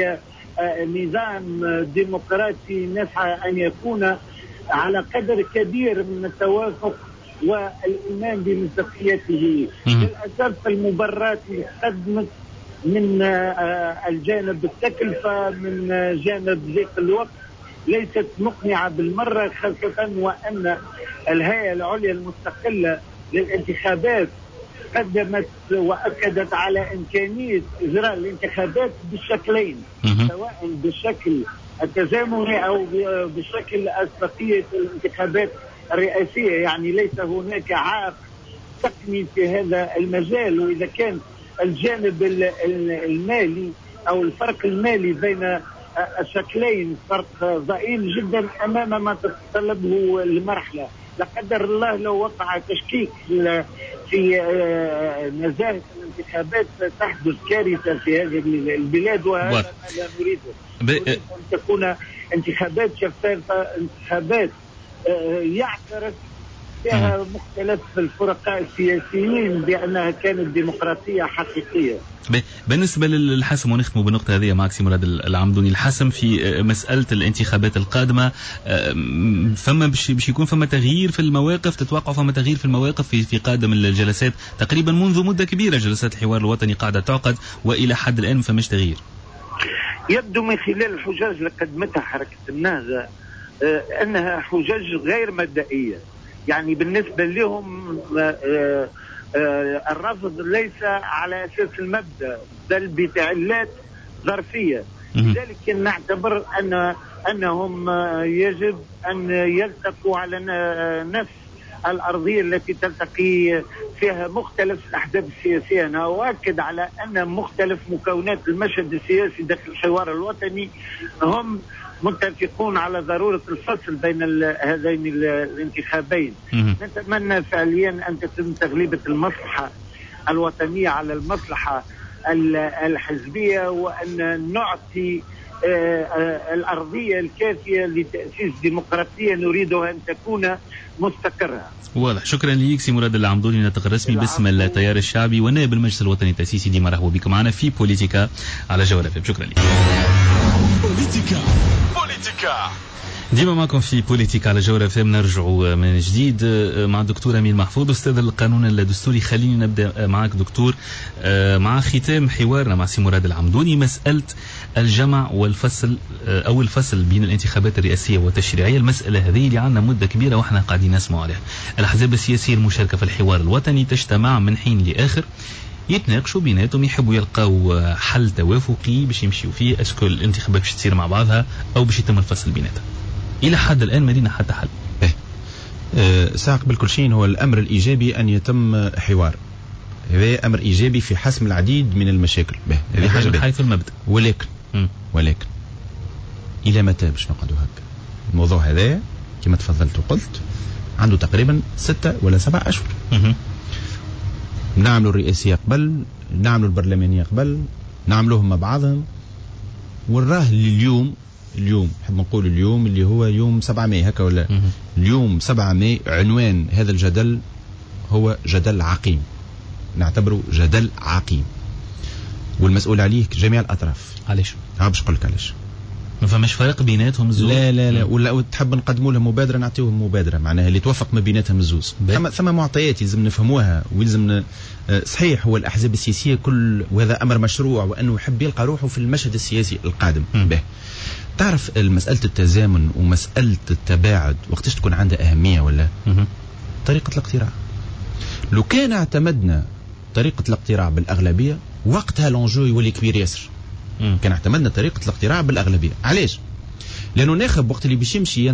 لنظام ديمقراطي نسعى أن يكون على قدر كبير من التوافق والإيمان بمصداقيته. للأسف المبررات اللي قدمت من الجانب التكلفة، من جانب ضيق الوقت، ليست مقنعة بالمرة، خاصة وأن الهيئة العليا المستقلة للانتخابات قدمت وأكدت على إمكانية إجراء الانتخابات بالشكلين، سواء بالشكل التزامني أو بشكل أسبقية الانتخابات الرئاسية. يعني ليس هناك عائق تقني في هذا المجال. وإذا كان الجانب المالي أو الفرق المالي بين الشكلين فرق ضئيل جدا أمام ما تتطلبه المرحلة، لا قدر الله لو وقع تشكيك في نزاهة الانتخابات تحدث كارثة في هذه البلاد، وهذا ما لا نريده. نريد أن تكون انتخابات شفافة، انتخابات يعترف فيها مختلف الفرقاء السياسيين بأنها كانت ديمقراطية حقيقية. بالنسبة للحسم، ونختم بالنقطة هذه معك سي مراد العمدوني، الحسم في مسألة الانتخابات القادمة، فما باش يكون فما تغيير في المواقف؟ تتوقع فما تغيير في المواقف في قادم الجلسات؟ تقريبا منذ مدة كبيرة جلسات الحوار الوطني قاعدة تعقد وإلى حد الآن فماش تغيير. يبدو من خلال الحجج اللي قدمتها حركة النهضة أنها حجج غير مبدئية. يعني بالنسبة لهم الرفض ليس على أساس المبدأ بل بتعليلات ظرفية. لذلك نعتبر أنهم يجب أن يلتقوا على نفس الأرضية التي تلتقي فيها مختلف الأحزاب السياسية. أنا أؤكد على أن مختلف مكونات المشهد السياسي داخل الحوار الوطني هم متفقون على ضرورة الفصل بين هذين الانتخابين. نتمنى فعليا أن تتم تغليبة المصلحة الوطنية على المصلحة الحزبية، وأن نعطي الأرضية الكافية لتأسيس ديمقراطية نريدها أن تكون مستقرة. واضح. شكرا ليك سي مراد العمدوني، الناطق الرسمي باسم التيار الشعبي ونائب المجلس الوطني التأسيسي. ديما مرحبا بكم معنا في بوليتيكا على جوهر FM. شكرا لك. بوليتيكا ديما معكم في بوليتيكا على جوهر FM. نرجع من جديد مع الدكتور أمين محفوظ أستاذ القانون الدستوري. خليني نبدأ معك دكتور مع ختام حوارنا مع سي مراد العمدوني، مسألة الجمع والفصل أو الفصل بين الانتخابات الرئاسية والتشريعية. المسألة هذه اللي عندنا مدة كبيرة وإحنا قاعدين نسمع عليها. الأحزاب السياسية المشاركة في الحوار الوطني تجتمع من حين لآخر، يتناقشوا بيناتهم، يحبوا يلقاو حل توافقي باش يمشيوا فيه. اسكو الانتخابات باش تصير مع بعضها او باش يتم الفصل بيناتها؟ الى حد الان ما لينا حتى حل. ساق بالكل شيء هو الامر الايجابي ان يتم حوار. هذا امر ايجابي في حسم العديد من المشاكل. هذه حاجه من حيث المبدا. ولكن الى متى باش نقعدوا هكا؟ الموضوع هذا كما تفضلت وقلت عنده تقريبا 6 ولا 7 أشهر. نعملوا الرئاسية قبل، نعملوا البرلمانية قبل، نعملوهم مع بعضهم، ونراه اليوم نحب نقول اليوم اللي هو يوم 7 ماي هكا ولا اليوم 7 ماي، عنوان هذا الجدل هو جدل عقيم، نعتبره جدل عقيم، والمسؤول عليه جميع الأطراف. علاش؟ باش نقول لك علاش. ما فماش فرق بيناتهم الزوز؟ لا ولا تحب نقدموا لهم مبادره نعطيوهم مبادره معناها اللي توافق ما بيناتهم الزوز. ثم معطيات لازم نفهموها ولازم صحيح هو الاحزاب السياسيه كل، وهذا امر مشروع، وانه يحب يلقى روحه في المشهد السياسي القادم. تعرف مساله التزامن ومساله التباعد وقتاش تكون عندها اهميه ولا طريقه الاقتراع. لو كان اعتمدنا طريقه الاقتراع بالاغلبيه وقتها لونجو يولي كبير ياسر. كان اعتمدنا طريقة الاقتراع بالأغلبية. علاش؟ لأنه ناخب وقت اللي باش يمشي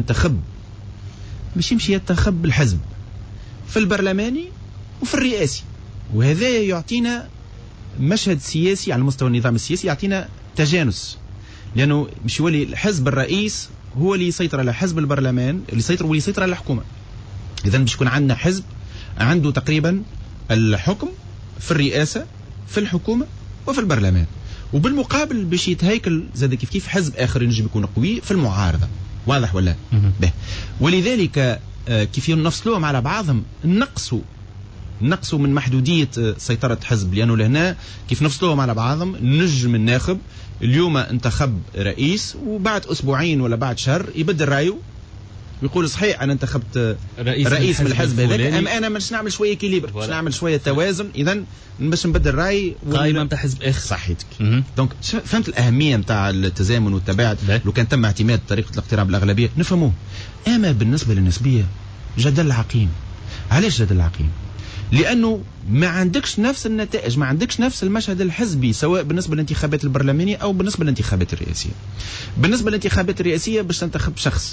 ينتخب الحزب في البرلماني وفي الرئاسي، وهذا يعطينا مشهد سياسي على مستوى النظام السياسي، يعطينا تجانس، لأنه مش يولي الحزب الرئيس هو اللي يسيطر على حزب البرلمان اللي يسيطر على الحكومة. إذا باش يكون عندنا حزب عنده تقريبا الحكم في الرئاسة في الحكومة وفي البرلمان، وبالمقابل باش يتهيكل زاد كيف حزب اخر ينجم يكون قوي في المعارضه. واضح ولا؟ ولذلك كيف نفصلوهم على بعضهم نقصوا من محدوديه سيطره حزب، لانه لهنا كيف نفصلوهم على بعضهم نجم الناخب اليوم انتخب رئيس وبعد اسبوعين ولا بعد شهر يبدل رايه ويقول صحيح انا انتخبت رئيس من الحزب هذاك، انا باش نعمل شويه كيليبر، باش نعمل شويه توازن، اذا باش نبدل راي قائمه نتاع حزب اخر. صحيتك. دونك فهمت الاهميه نتاع التزامن والتباعد. لو كان تم اعتماد طريقه الاقتراع بالاغلبيه نفهموه. اما بالنسبه للنسبيه جدل عقيم. علاش جدل عقيم؟ لانه ما عندكش نفس النتائج، ما عندكش نفس المشهد الحزبي، سواء بالنسبه للانتخابات البرلمانيه او بالنسبه للانتخابات الرئاسيه. بالنسبه للانتخابات الرئاسيه باش تنتخب شخص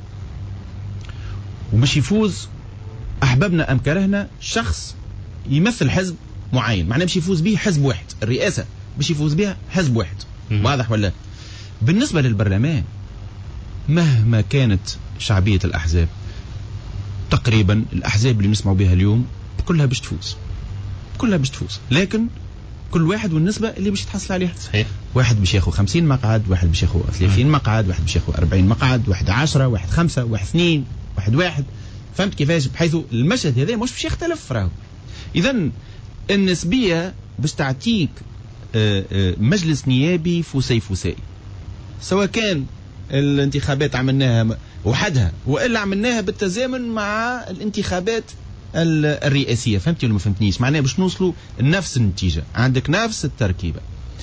ومش يفوز أحببنا أم كرهنا شخص يمثل حزب معين، معناه باش يفوز به حزب واحد، الرئاسة باش يفوز بها حزب واحد. واضح ولا؟ بالنسبة للبرلمان مهما كانت شعبية الأحزاب، تقريبا الأحزاب اللي نسمعوا بها اليوم كلها باش تفوز، كلها باش تفوز، لكن كل واحد والنسبة اللي باش يتحصل عليها. صحيح. واحد باش ياخذ 50 مقعد، واحد باش ياخذ 30 مقعد، واحد باش ياخذ 40 مقعد، واحد 10، واحد 5، واحد 2، واحد 1. فهمت كيفاش؟ بحيث المشهد هذا مش باش يختلف راهو. إذا النسبية باش تعطيك مجلس نيابي فوسي، سواء كان الانتخابات عملناها وحدها وإلا عملناها بالتزامن مع الانتخابات الرئاسية. فهمتي ولا ما فهمتنيش؟ معناها باش نوصلوا نفس النتيجة، عندك نفس التركيبة.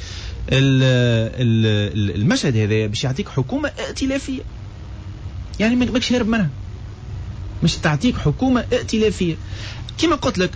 المشهد هذا باش يعطيك حكومة ائتلافية، يعني ماكش هارب منها، مش تعطيك حكومة ائتلافية. كما قلت لك،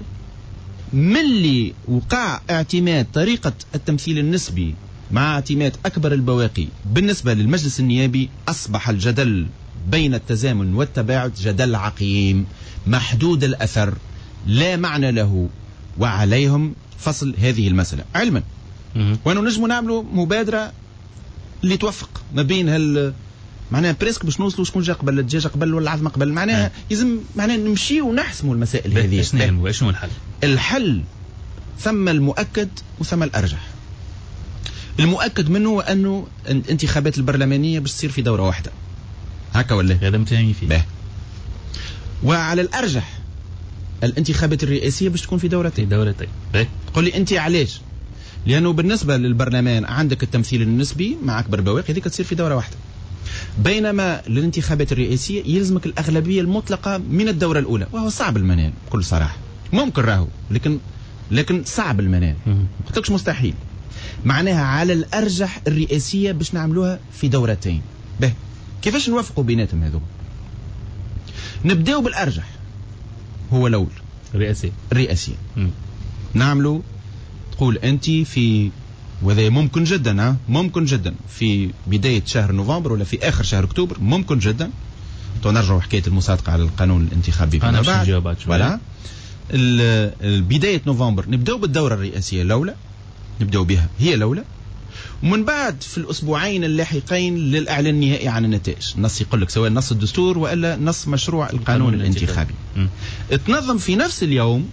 ملي وقع اعتماد طريقة التمثيل النسبي مع اعتماد أكبر البواقي بالنسبة للمجلس النيابي، أصبح الجدل بين التزامن والتباعد جدل عقيم محدود الأثر لا معنى له، وعليهم فصل هذه المسألة علما. وأنه نجموا نعملوا مبادرة اللي توفق ما بين معناها بريسك باش نوصلوا شكون جا قبل، الدجاجة قبل ولا العظمة قبل. معناها يلزم معناها نمشي ونحسموا المسائل هذه. شنو الحل؟ الحل ثم المؤكد وثم الأرجح. المؤكد منه أنه الانتخابات البرلمانية باش تصير في دورة واحدة، هكا ولا هذا متهمين فيه. وعلى الأرجح الانتخابات الرئاسية باش تكون في دورتين. تقول لي أنت علاش؟ لأنه بالنسبة للبرلمان عندك التمثيل النسبي مع أكبر بواقي، هذيك تصير في دورة واحدة، بينما للانتخابات الرئاسية يلزمك الأغلبية المطلقة من الدورة الأولى، وهو صعب المنال بكل صراحة. ممكن راهو لكن صعب المنال، قلتلكش مستحيل. معناها على الأرجح الرئاسية باش نعملوها في دورتين. كيفاش نوافقوا بيناتهم هذو؟ نبداو بالأرجح، هو الأول الرئاسية. نعملوا، تقول أنت في، وهذا ممكن جدا، ممكن جدا في بداية شهر نوفمبر ولا في آخر شهر أكتوبر، ممكن جدا. نرجعوا حكاية المصادقة على القانون الانتخابي فيما بعد. ولا بداية نوفمبر نبدأ بالدورة الرئاسية الأولى، نبدأ بها هي الأولى، ومن بعد في الأسبوعين اللاحقين للإعلان النهائي عن النتائج. النص يقول لك سواء نص الدستور وإلا نص مشروع القانون الانتخابي. تنظم في نفس اليوم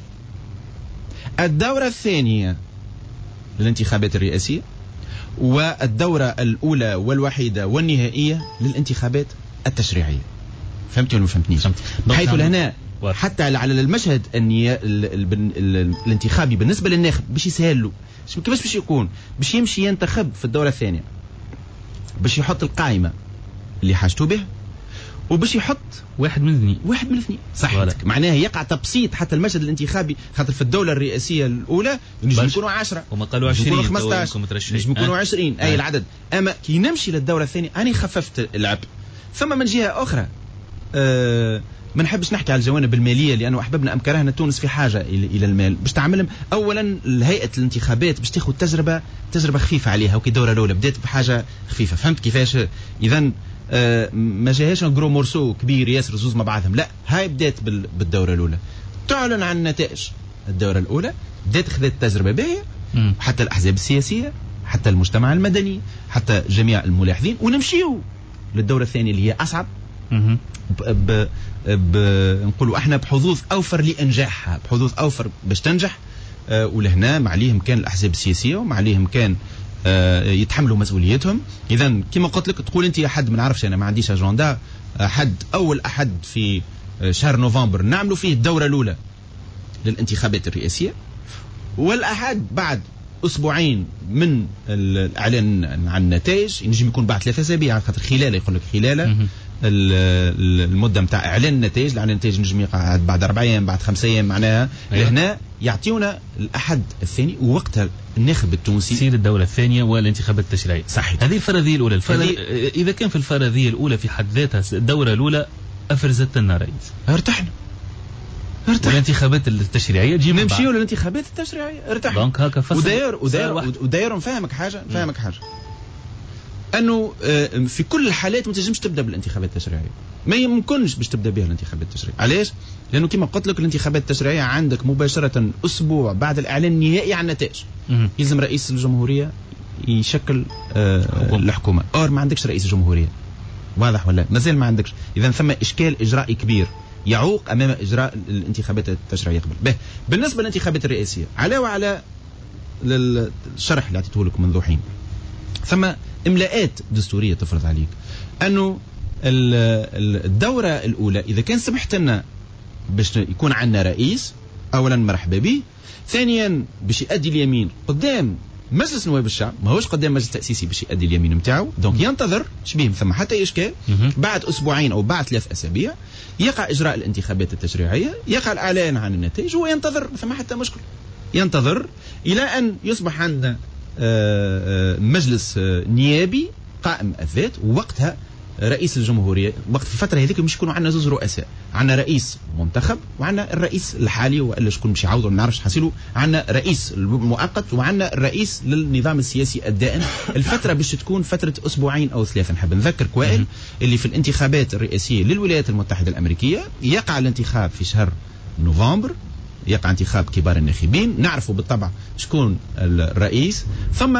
الدورة الثانية للانتخابات الرئاسية، والدورة الأولى والوحيدة والنهائية للانتخابات التشريعية. فهمتي ولا ما فهمتنيش؟ حيث لهنا حتى على المشهد الانتخابي بالنسبة للناخب باش يسهل له. كيفاش باش يكون؟ باش يمشي ينتخب في الدورة الثانية، باش يحط القائمة اللي حاجته به، وباش يحط واحد من الاثنين. صحيح. معناها يقع تبسيط حتى المشهد الانتخابي، خاطر في الدولة الرئاسية الأولى ينجم يكونوا 10 وما قالوا 20 15 ينجم يكونوا 20 أي العدد. أما كي نمشي للدورة الثانية أنا خففت العبء. ثم من جهة أخرى ما نحبش نحكي على الجوانب المالية، لأنه أحببنا أم كرهنا تونس في حاجة إلى المال باش تعمل. أولا هيئة الانتخابات باش تاخذ تجربة خفيفة عليها، وكي الدورة الأولى بدأت بحاجة خفيفة. فهمت كيفاش؟ إذن ما جاهاش جرو مورسو كبير ياسر زوز مع بعضهم، لا، هاي بدأت بالدورة الأولى، تعلن عن نتائج الدورة الأولى، بدأت خذت تجربة باهية، حتى الأحزاب السياسية، حتى المجتمع المدني، حتى جميع الملاحظين، ونمشيو للدورة الثانية اللي هي أصعب، نقولوا احنا بحظوظ اوفر لانجاحها، بحظوظ اوفر باش تنجح. ولهنا ما عليهم كان الاحزاب السياسيه وما عليهم كان يتحملوا مسؤوليتهم. اذا كما قلت لك، تقول انت احد، ما نعرفش انا، ما عنديش اجندا، اول احد في شهر نوفمبر نعملوا فيه الدوره الاولى للانتخابات الرئاسيه، والاحد بعد اسبوعين من الاعلان عن النتائج، ينجم يكون بعد 3 أسابيع، خاطر خلال يقول لك خلال المدة متاع إعلان النتائج. لأن النتائج نجم يقع بعد 4 أيام، بعد 5 أيام. معناها لهنا يعطيونا الأحد الثاني، ووقتها الناخب التونسي تصير الدولة الثانية والانتخابات التشريعية. صحيح. هذه الفرضية الأولى. إذا كان في الفرضية الأولى في حد ذاتها الدورة الأولى أفرزت لنا رئيس، ارتحنا. والانتخابات التشريعية تجي نمشيو للانتخابات التشريعية، ارتحنا. دونك هكا فصل وداير نفهمك حاجة، أنه في كل الحالات ما تنجمش تبدأ بالانتخابات التشريعية، ما يمكنش باش تبدأ بها الانتخابات التشريعية. علاش؟ لأنه كما قلت لك الانتخابات التشريعية عندك مباشرة أسبوع بعد الإعلان النهائي عن النتائج يلزم رئيس الجمهورية يشكل الحكومة، ما عندكش رئيس الجمهورية، واضح ولا مازال ما عندكش. إذا ثم إشكال إجرائي كبير يعوق امام اجراء الانتخابات التشريعيه قبل. بالنسبه للانتخابات الرئاسيه على وعلى الشرح اللي اعطيته لك منذ حين، ثم املاءات دستوريه تفرض عليك انه الدوره الاولى اذا كان سمحت لنا باش يكون عندنا رئيس، اولا مرحبا به، ثانيا باش يؤدي اليمين قدام مجلس نواب الشعب، ماهوش قدام مجلس تأسيسي باش يؤدي اليمين نتاعو، دونك ينتظر شبيه ما ثم حتى إشكال، بعد أسبوعين أو بعد 3 أسابيع يقع إجراء الانتخابات التشريعية، يقع الإعلان عن النتائج، وينتظر ما ثم حتى مشكل، ينتظر إلى أن يصبح عندنا مجلس نيابي قائم الذات، ووقتها رئيس الجمهورية وقت في الفترة هذيك مش يكونوا عندنا 2 رؤساء، عندنا رئيس منتخب وعندنا الرئيس الحالي، والا شكون باش يعوضوا ما نعرفش حاسيلو، عندنا رئيس المؤقت وعندنا الرئيس للنظام السياسي الدائم. الفترة باش تكون فترة 2 أسبوع أو 3. نحب نذكر كوائل اللي في الانتخابات الرئاسية للولايات المتحدة الأمريكية يقع الانتخاب في شهر نوفمبر، يقع انتخاب كبار الناخبين، نعرفوا بالطبع شكون الرئيس، ثم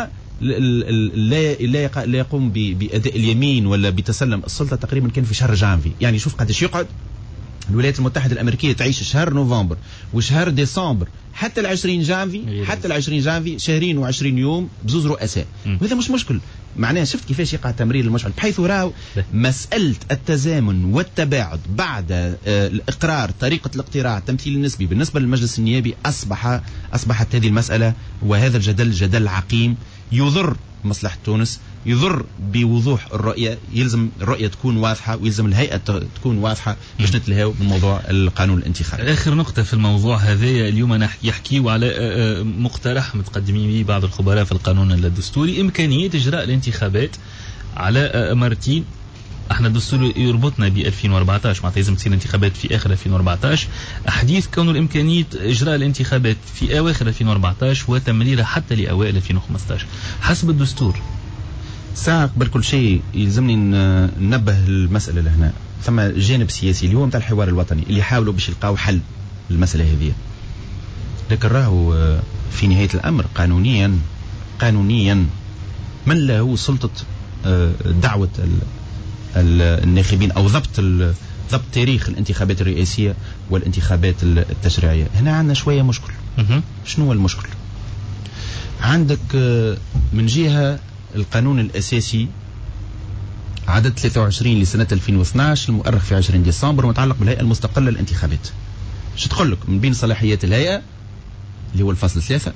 لا يقوم بأداء اليمين ولا بتسلم السلطة تقريبا كان في شهر جانفي. يعني شوف قديش يقعد الولايات المتحدة الأمريكية تعيش شهر نوفمبر وشهر ديسمبر حتى 20 جانفي، حتى 20 جانفي 2 و20 يوم ب2 رؤساء، وهذا مش مشكل. معناه شفت كيفاش يقع تمرير المشعل، بحيث راو مسألة التزامن والتباعد بعد الإقرار طريقة الاقتراع التمثيل النسبي بالنسبة للمجلس النيابي أصبحت هذه المسألة وهذا الجدل جدل عقيم يضر مصلحة تونس، يضر بوضوح الرؤية، يلزم الرؤية تكون واضحة ويلزم الهيئة تكون واضحة باش نتلهاو من موضوع القانون الانتخابي. آخر نقطة في الموضوع هذا اليوم يحكيوا على مقترح متقدمين به بعض الخبراء في القانون الدستوري، إمكانية إجراء الانتخابات على مرتين. احنا الدستور يربطنا ب 2014 معناتها لازم تصير انتخابات في اخر 2014، حديث كون الامكانيه اجراء الانتخابات في اواخر 2014 وتمريرها حتى لاوائل 2015 حسب الدستور. ساعة قبل كل شيء يلزمني ننبه المسألة لهنا، ثم جانب سياسي اللي هو متاع الحوار الوطني اللي يحاولوا باش يلقاو حل للمسألة هذه، لكن راهو في نهاية الأمر قانونيا من له سلطة دعوة الناخبين أو ضبط تاريخ الانتخابات الرئاسية والانتخابات التشريعية. هنا عندنا شوية مشكل. شنو هو المشكل؟ عندك من جهة القانون الأساسي عدد 23 لسنة 2012 المؤرخ في 20 ديسمبر متعلق بالهيئة المستقلة للانتخابات. شو تقول لك؟ من بين صلاحيات الهيئة اللي هو الفصل 3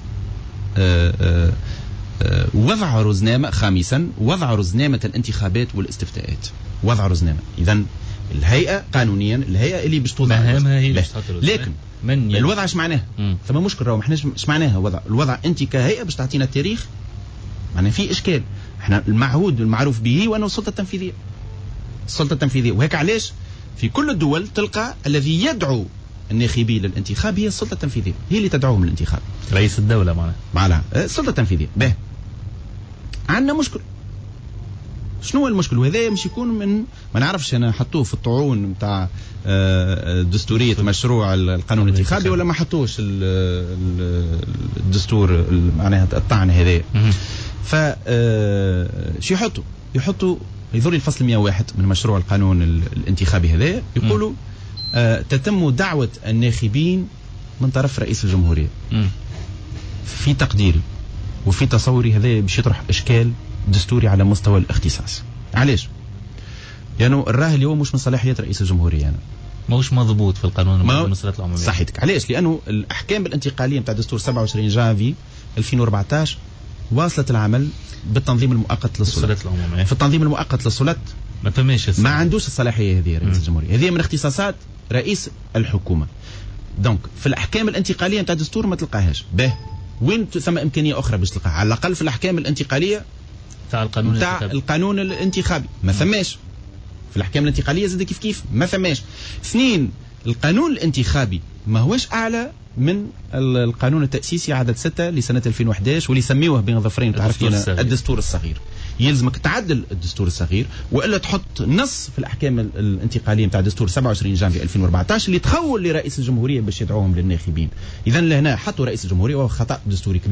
وضع رزنامة، خامسا وضع رزنامة الانتخابات والاستفتاءات، وضع رزنامة. إذن الهيئة قانونيا الهيئة اللي باش توضع مهامها هي، لكن الوضع ايش معناه؟ ثم مشكل راهو ما احناش ايش معناها الوضع انت كهيئة باش تعطينا التاريخ، معناه في اشكال. احنا المعهود المعروف به وانه السلطة التنفيذية، وهيك علاش في كل الدول تلقى الذي يدعو الناخبين للانتخاب هي السلطة التنفيذية، هي اللي تدعوهم للانتخاب، رئيس الدولة معناها السلطة التنفيذية. به عندنا مشكل. شنو هو المشكل؟ وهذا مش يكون من ما نعرفش انا حطوه في الطعون نتاع دستورية مشروع القانون الانتخابي ولا ما حطوش الدستور معناها الطعن هذا. ف شو يحطوا يظهر الفصل 101 من مشروع القانون الانتخابي هذا، يقولوا تتم دعوة الناخبين من طرف رئيس الجمهورية. في تقديري وفي تصوري هذا باش يطرح إشكال دستوري على مستوى الاختصاص. علاش؟ لأنه يعني الراه اليوم مش من صلاحيات رئيس الجمهورية، يعني مش مضبوط في القانون المسألة العمومية. صحيتك. علاش؟ لأنه الأحكام الانتقالية بتاع دستور 27 جانفي 2014 واصلت العمل بالتنظيم المؤقت للسلطات العمومية. في التنظيم المؤقت للسلطات ما عندوش الصلاحية هذه رئيس الجمهورية، هذه من اختصاصات رئيس الحكومة. دونك في الأحكام الانتقالية بتاع الدستور ما تلقاهاش. به وين ثم إمكانية أخرى باش تلقاها؟ على الأقل في الأحكام الانتقالية تاع القانون الانتخابي ما ثماش. في الأحكام الانتقالية زاد كيف ما ثماش. 2 القانون الانتخابي ما هوش أعلى من القانون التأسيسي عدد 6 لسنة 2011 واللي يسميوه بين ظفرين تعرفين الدستور الصغير. يلزمك تعدل الدستور الصغير وإلا تحط نص في الأحكام الانتقالية بتاع دستور 27 جانفي 2014 اللي تخول لرئيس الجمهورية باش يدعوهم للناخبين. إذن لهنا حطوا رئيس الجمهورية وهو خطأ دستوري كبير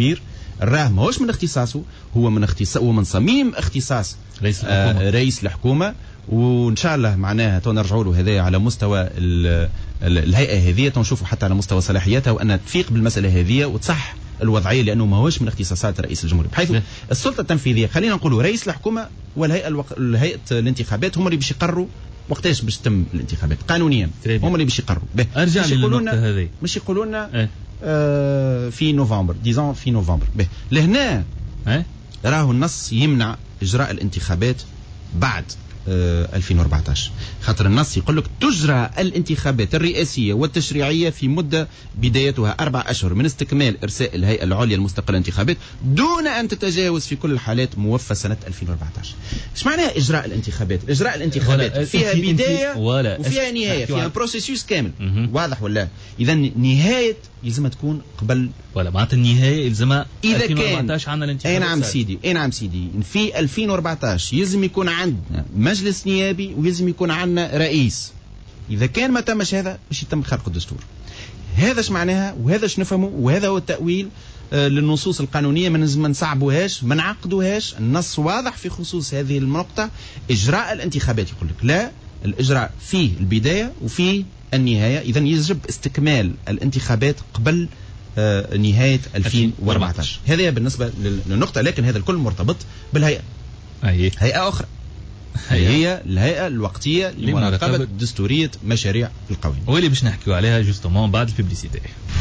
راه ماهوش من اختصاصه، هو من اختصاص ومن صميم اختصاص رئيس الحكومة. وان شاء الله معناها تنرجعوا له هذا على مستوى الهيئة هذه، تنشوفوا حتى على مستوى صلاحياتها وأن تفيق بالمسألة هذه وتصح الوضعية، لأنه ماهوش من اختصاصات رئيس الجمهورية، بحيث السلطة التنفيذية خلينا نقولوا رئيس الحكومة والهيئة الانتخابات هم اللي باش يقرروا وقتاش باش تتم الانتخابات قانونيا، هم اللي باش يقرروا. ارجع للنقطة هذه، مش يقولوا لنا في نوفمبر، ديزون في نوفمبر. لهنا راهو النص يمنع إجراء الانتخابات بعد 2014، خاطر النص يقول لك تجرى الانتخابات الرئاسية والتشريعية في مدة بدايتها 4 أشهر من استكمال إرساء الهيئة العليا المستقلة للانتخابات دون أن تتجاوز في كل الحالات موفى سنة 2014. ايش معناها إجراء الانتخابات؟ إجراء الانتخابات فيها بداية وفيها نهاية، فيها بروسيسوس كامل. واضح ولا؟ إذا نهاية يلزمها تكون قبل، ولا معناتها النهاية يلزمها 2014 عندنا الانتخابات. اي نعم سيدي، في 2014 يلزم يكون عندنا مجلس نيابي ويلزم يكون عندنا رئيس. إذا كان ما تمش هذا باش يتم خرق الدستور. هذا ايش معناها وهذا ايش نفهمه وهذا هو التأويل للنصوص القانونية. ما نصعبوهاش، ما نعقدوهاش. النص واضح في خصوص هذه النقطة. إجراء الانتخابات يقول لك لا، الإجراء فيه البداية وفيه النهاية. إذا يجب استكمال الانتخابات قبل نهاية 2014. هذا بالنسبة للنقطة، لكن هذا الكل مرتبط بالهيئة. هيئة أخرى هي الهيئة الوقتية لمراقبة دستورية مشاريع القوانين، واللي باش نحكيو عليها جوستومون بعد الببليسيتي.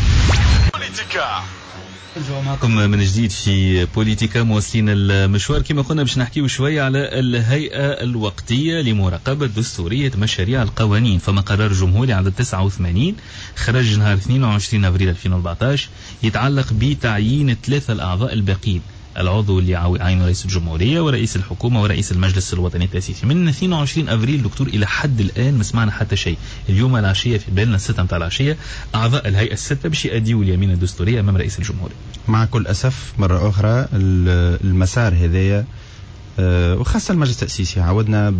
نرجعوا معكم من جديد في بوليتيكا، مواصلين المشوار كما قلنا باش نحكيو شوية على الهيئة الوقتية لمراقبة دستورية مشاريع القوانين. فما قرار جمهوري عدد 89 خرج نهار 22 أبريل 2014 يتعلق بتعيين 3 الأعضاء الباقين، العضو اللي يعين رئيس الجمهورية ورئيس الحكومة ورئيس المجلس الوطني التأسيسي. من 22 أبريل دكتور إلى حد الآن ما سمعنا حتى شيء. اليوم العشية في بالنا 6 متاع العشية أعضاء الهيئة 6 باش يأديوا اليمين الدستورية أمام رئيس الجمهورية. مع كل أسف مرة أخرى المسار هذايا وخاصة المجلس التأسيسي عودنا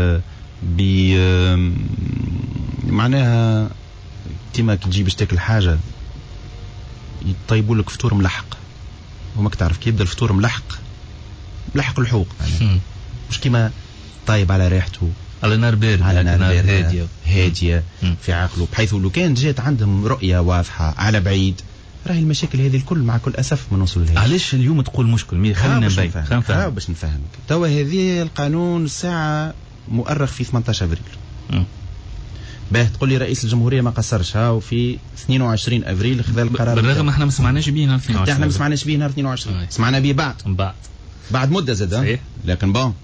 معناها كما تجي باش تاكل حاجة يطيبوا لك فطور ملحق، وماك تعرف كيف يبدا الفطور ملحق الحوق يعني. مش كما طايب على ريحته، على نار بارد، على نار هادية في عقله، بحيث لو كان جات عندهم رؤية واضحة على بعيد راهي المشاكل هذه الكل مع كل أسف ما نوصل لها. علاش اليوم تقول مشكل؟ خلينا نبين باش نفهمك. توا هذه القانون الساعة مؤرخ في 18 أبريل. باه تقول لي رئيس الجمهورية ما قصرش، وفي 22 أبريل خذا القرار. بالرغم احنا ما سمعناش به نهار 22. احنا ما سمعناش به نهار 22، سمعنا به بعد مدة زاد. لكن بون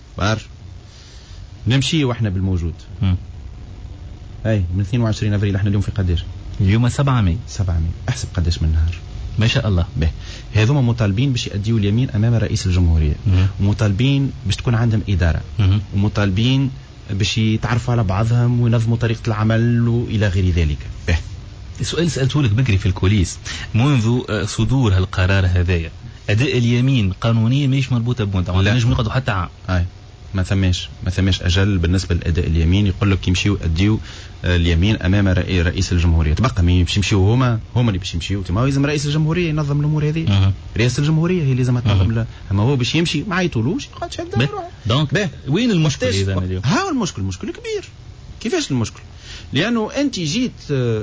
نمشي واحنا بالموجود. اي من 22 أبريل احنا اليوم في قداش؟ اليوم 7 ماي. احسب قداش من نهار ما شاء الله. به هذوما مطالبين باش يأديوا اليمين أمام رئيس الجمهورية، ومطالبين باش تكون عندهم إدارة، ومطالبين باش يتعرفوا على بعضهم وينظموا طريقة العمل وإلى غير ذلك. السؤال سألته لك بكري في الكوليس، منذ صدور هالقرار هذايا أداء اليمين قانونيا ماهيش مربوطة بمدة، ما نجم نقعدوا حتى عام. ما ثماش أجل بالنسبة لأداء اليمين. يقول لك يمشيوا يأديوا اليمين أمام رئيس الجمهورية. تبقى مين باش يمشيوا؟ هما اللي باش يمشيوا. ما لازم رئيس الجمهورية ينظم الأمور هذه. رئاسة الجمهورية هي لازم تنظم. أما هو باش يمشي ما يطولوش يقعد شاد. دونك وين المشكل إذا اليوم؟ المشكل كبير. كيفاش المشكل؟ لأنه أنت جيت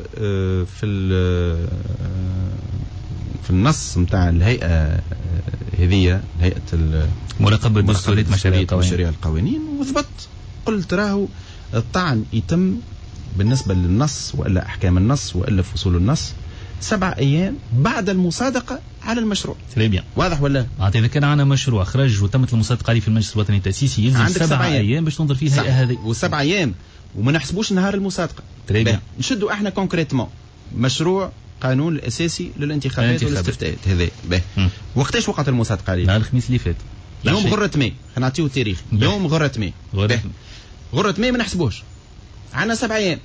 في النص متاع الهيئة هذه، هيئة مراقبة دستورية مشاريع القوانين، وثبت قلت راهو الطعن يتم بالنسبة للنص وإلا أحكام النص وإلا فصول النص 7 أيام بعد المصادقة على المشروع. تري واضح ولا؟ إذا كان عنا مشروع خرج وتمت المصادقة عليه في المجلس الوطني التأسيسي يلزم 7 أيام باش تنظر فيه الهيئة هذه، و7 أيام وما نحسبوش نهار المصادقة. نشدوا احنا كونكريتمون مشروع قانون الأساسي للانتخابات والاستفتاءات هذا. وقتاش وقت المصادقة عليه؟ نهار الخميس اللي فات، يوم غرة ماي. خلينا نعطيو التاريخ. يوم غرة ماي. غرة ماي ما نحسبوش، عندنا 7 أيام.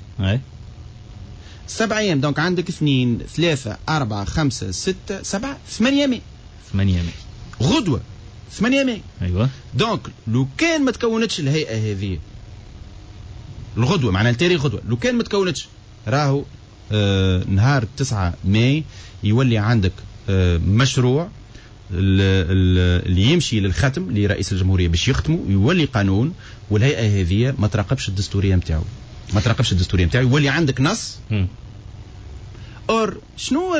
7 أيام دونك عندك 2 3 4 5 6 7 8 ماي. 8 ماي غدوة 8 ماي. أيوة. دونك لو كان ما تكونتش الهيئة هذه الغدوة، معناها التاريخ غدوة، لو كان ما تكونتش راهو نهار 9 ماي يولي عندك مشروع اللي يمشي للختم لرئيس الجمهورية باش يختموا يولي قانون، والهيئة هذه ما تراقبش الدستورية نتاعو، يولي عندك نص. اور شنو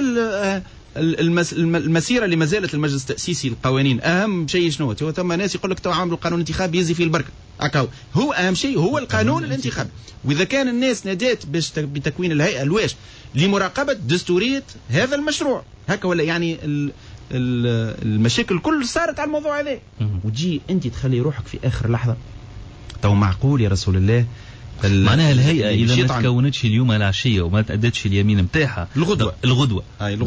المسيرة اللي ما زالت المجلس التأسيسي للقوانين أهم شيء شنو؟ ثم ناس يقول لك تو عملوا قانون انتخابي يزي فيه البركة، هو أهم شيء هو القانون الانتخابي. وإذا كان الناس نادات بتكوين الهيئة الواش لمراقبة دستورية هذا المشروع هكا، ولا يعني المشاكل كل صارت على الموضوع هذا، وتجي أنت تخلي روحك في آخر لحظة. تو معقول يا رسول الله؟ معناها الهيئة إذا ما تكونتش اليوم العشية وما تأدتش اليمين نتاعها الغدوة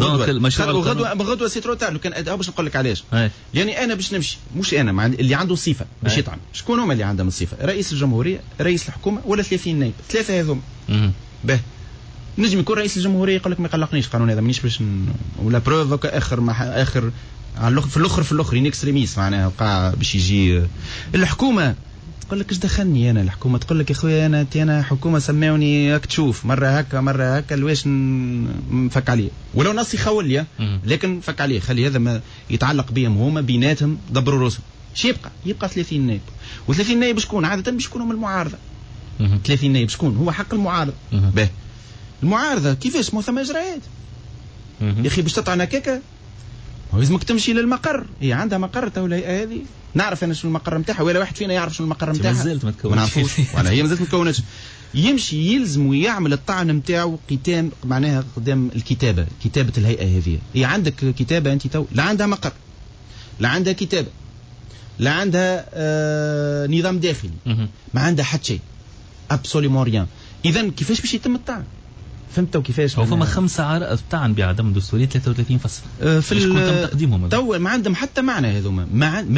المشروع سي ترو تار. لو كان باش نقول لك علاش، يعني أنا باش نمشي، مش أنا اللي عنده صفة باش يطعن. شكون هما اللي عندهم الصفة؟ رئيس الجمهورية، رئيس الحكومة، ولا 30 نائب، ثلاثة هذوما. به نجم يكون رئيس الجمهورية يقول لك ما يقلقنيش القانون هذا، مانيش باش ولا بروف آخر في الأخر ينكستريميس معناها وقع باش يجي الحكومة. تقول لك ايش دخلني انا الحكومه؟ تقول لك يا خويا انا حكومه سماوني هاك تشوف مره هكا لواش نفك عليه، ولو نص يخول لي لكن فك عليه، خلي هذا ما يتعلق بهم هما بيناتهم دبروا روسهم. شي يبقى 30 نائب، و30 نائب شكون عاده باش يكونوا من المعارضه. 30 نائب شكون؟ هو حق المعارضه. به المعارضه كيفاش؟ ما ثم اجراءات يا اخي باش تطعن هكاكا. لازمك تمشي للمقر، هي عندها مقر تو الهيئه هذه، نعرف انا شنو المقر نتاعها، ولا واحد فينا يعرف شنو المقر نتاعها؟ مازالت ما تكونتش ولا هي مازالت ما تكونتش. يمشي يلزم ويعمل الطعن نتاعو قدام معناها قدام كتابه الهيئه هذه. هي عندك كتابه انت تو لا عندها مقر، لا عندها كتابه، لا عندها نظام داخلي، ما عندها حتى شيء، ابسوليمون ريان. اذا كيفاش باش يتم الطعن؟ فهمتوا كيفاش؟ هو فما 5 عرائض طعن بعدم دستورية 33 فصل في تم تقديمهم تو ما عندهم حتى معنى هذوما،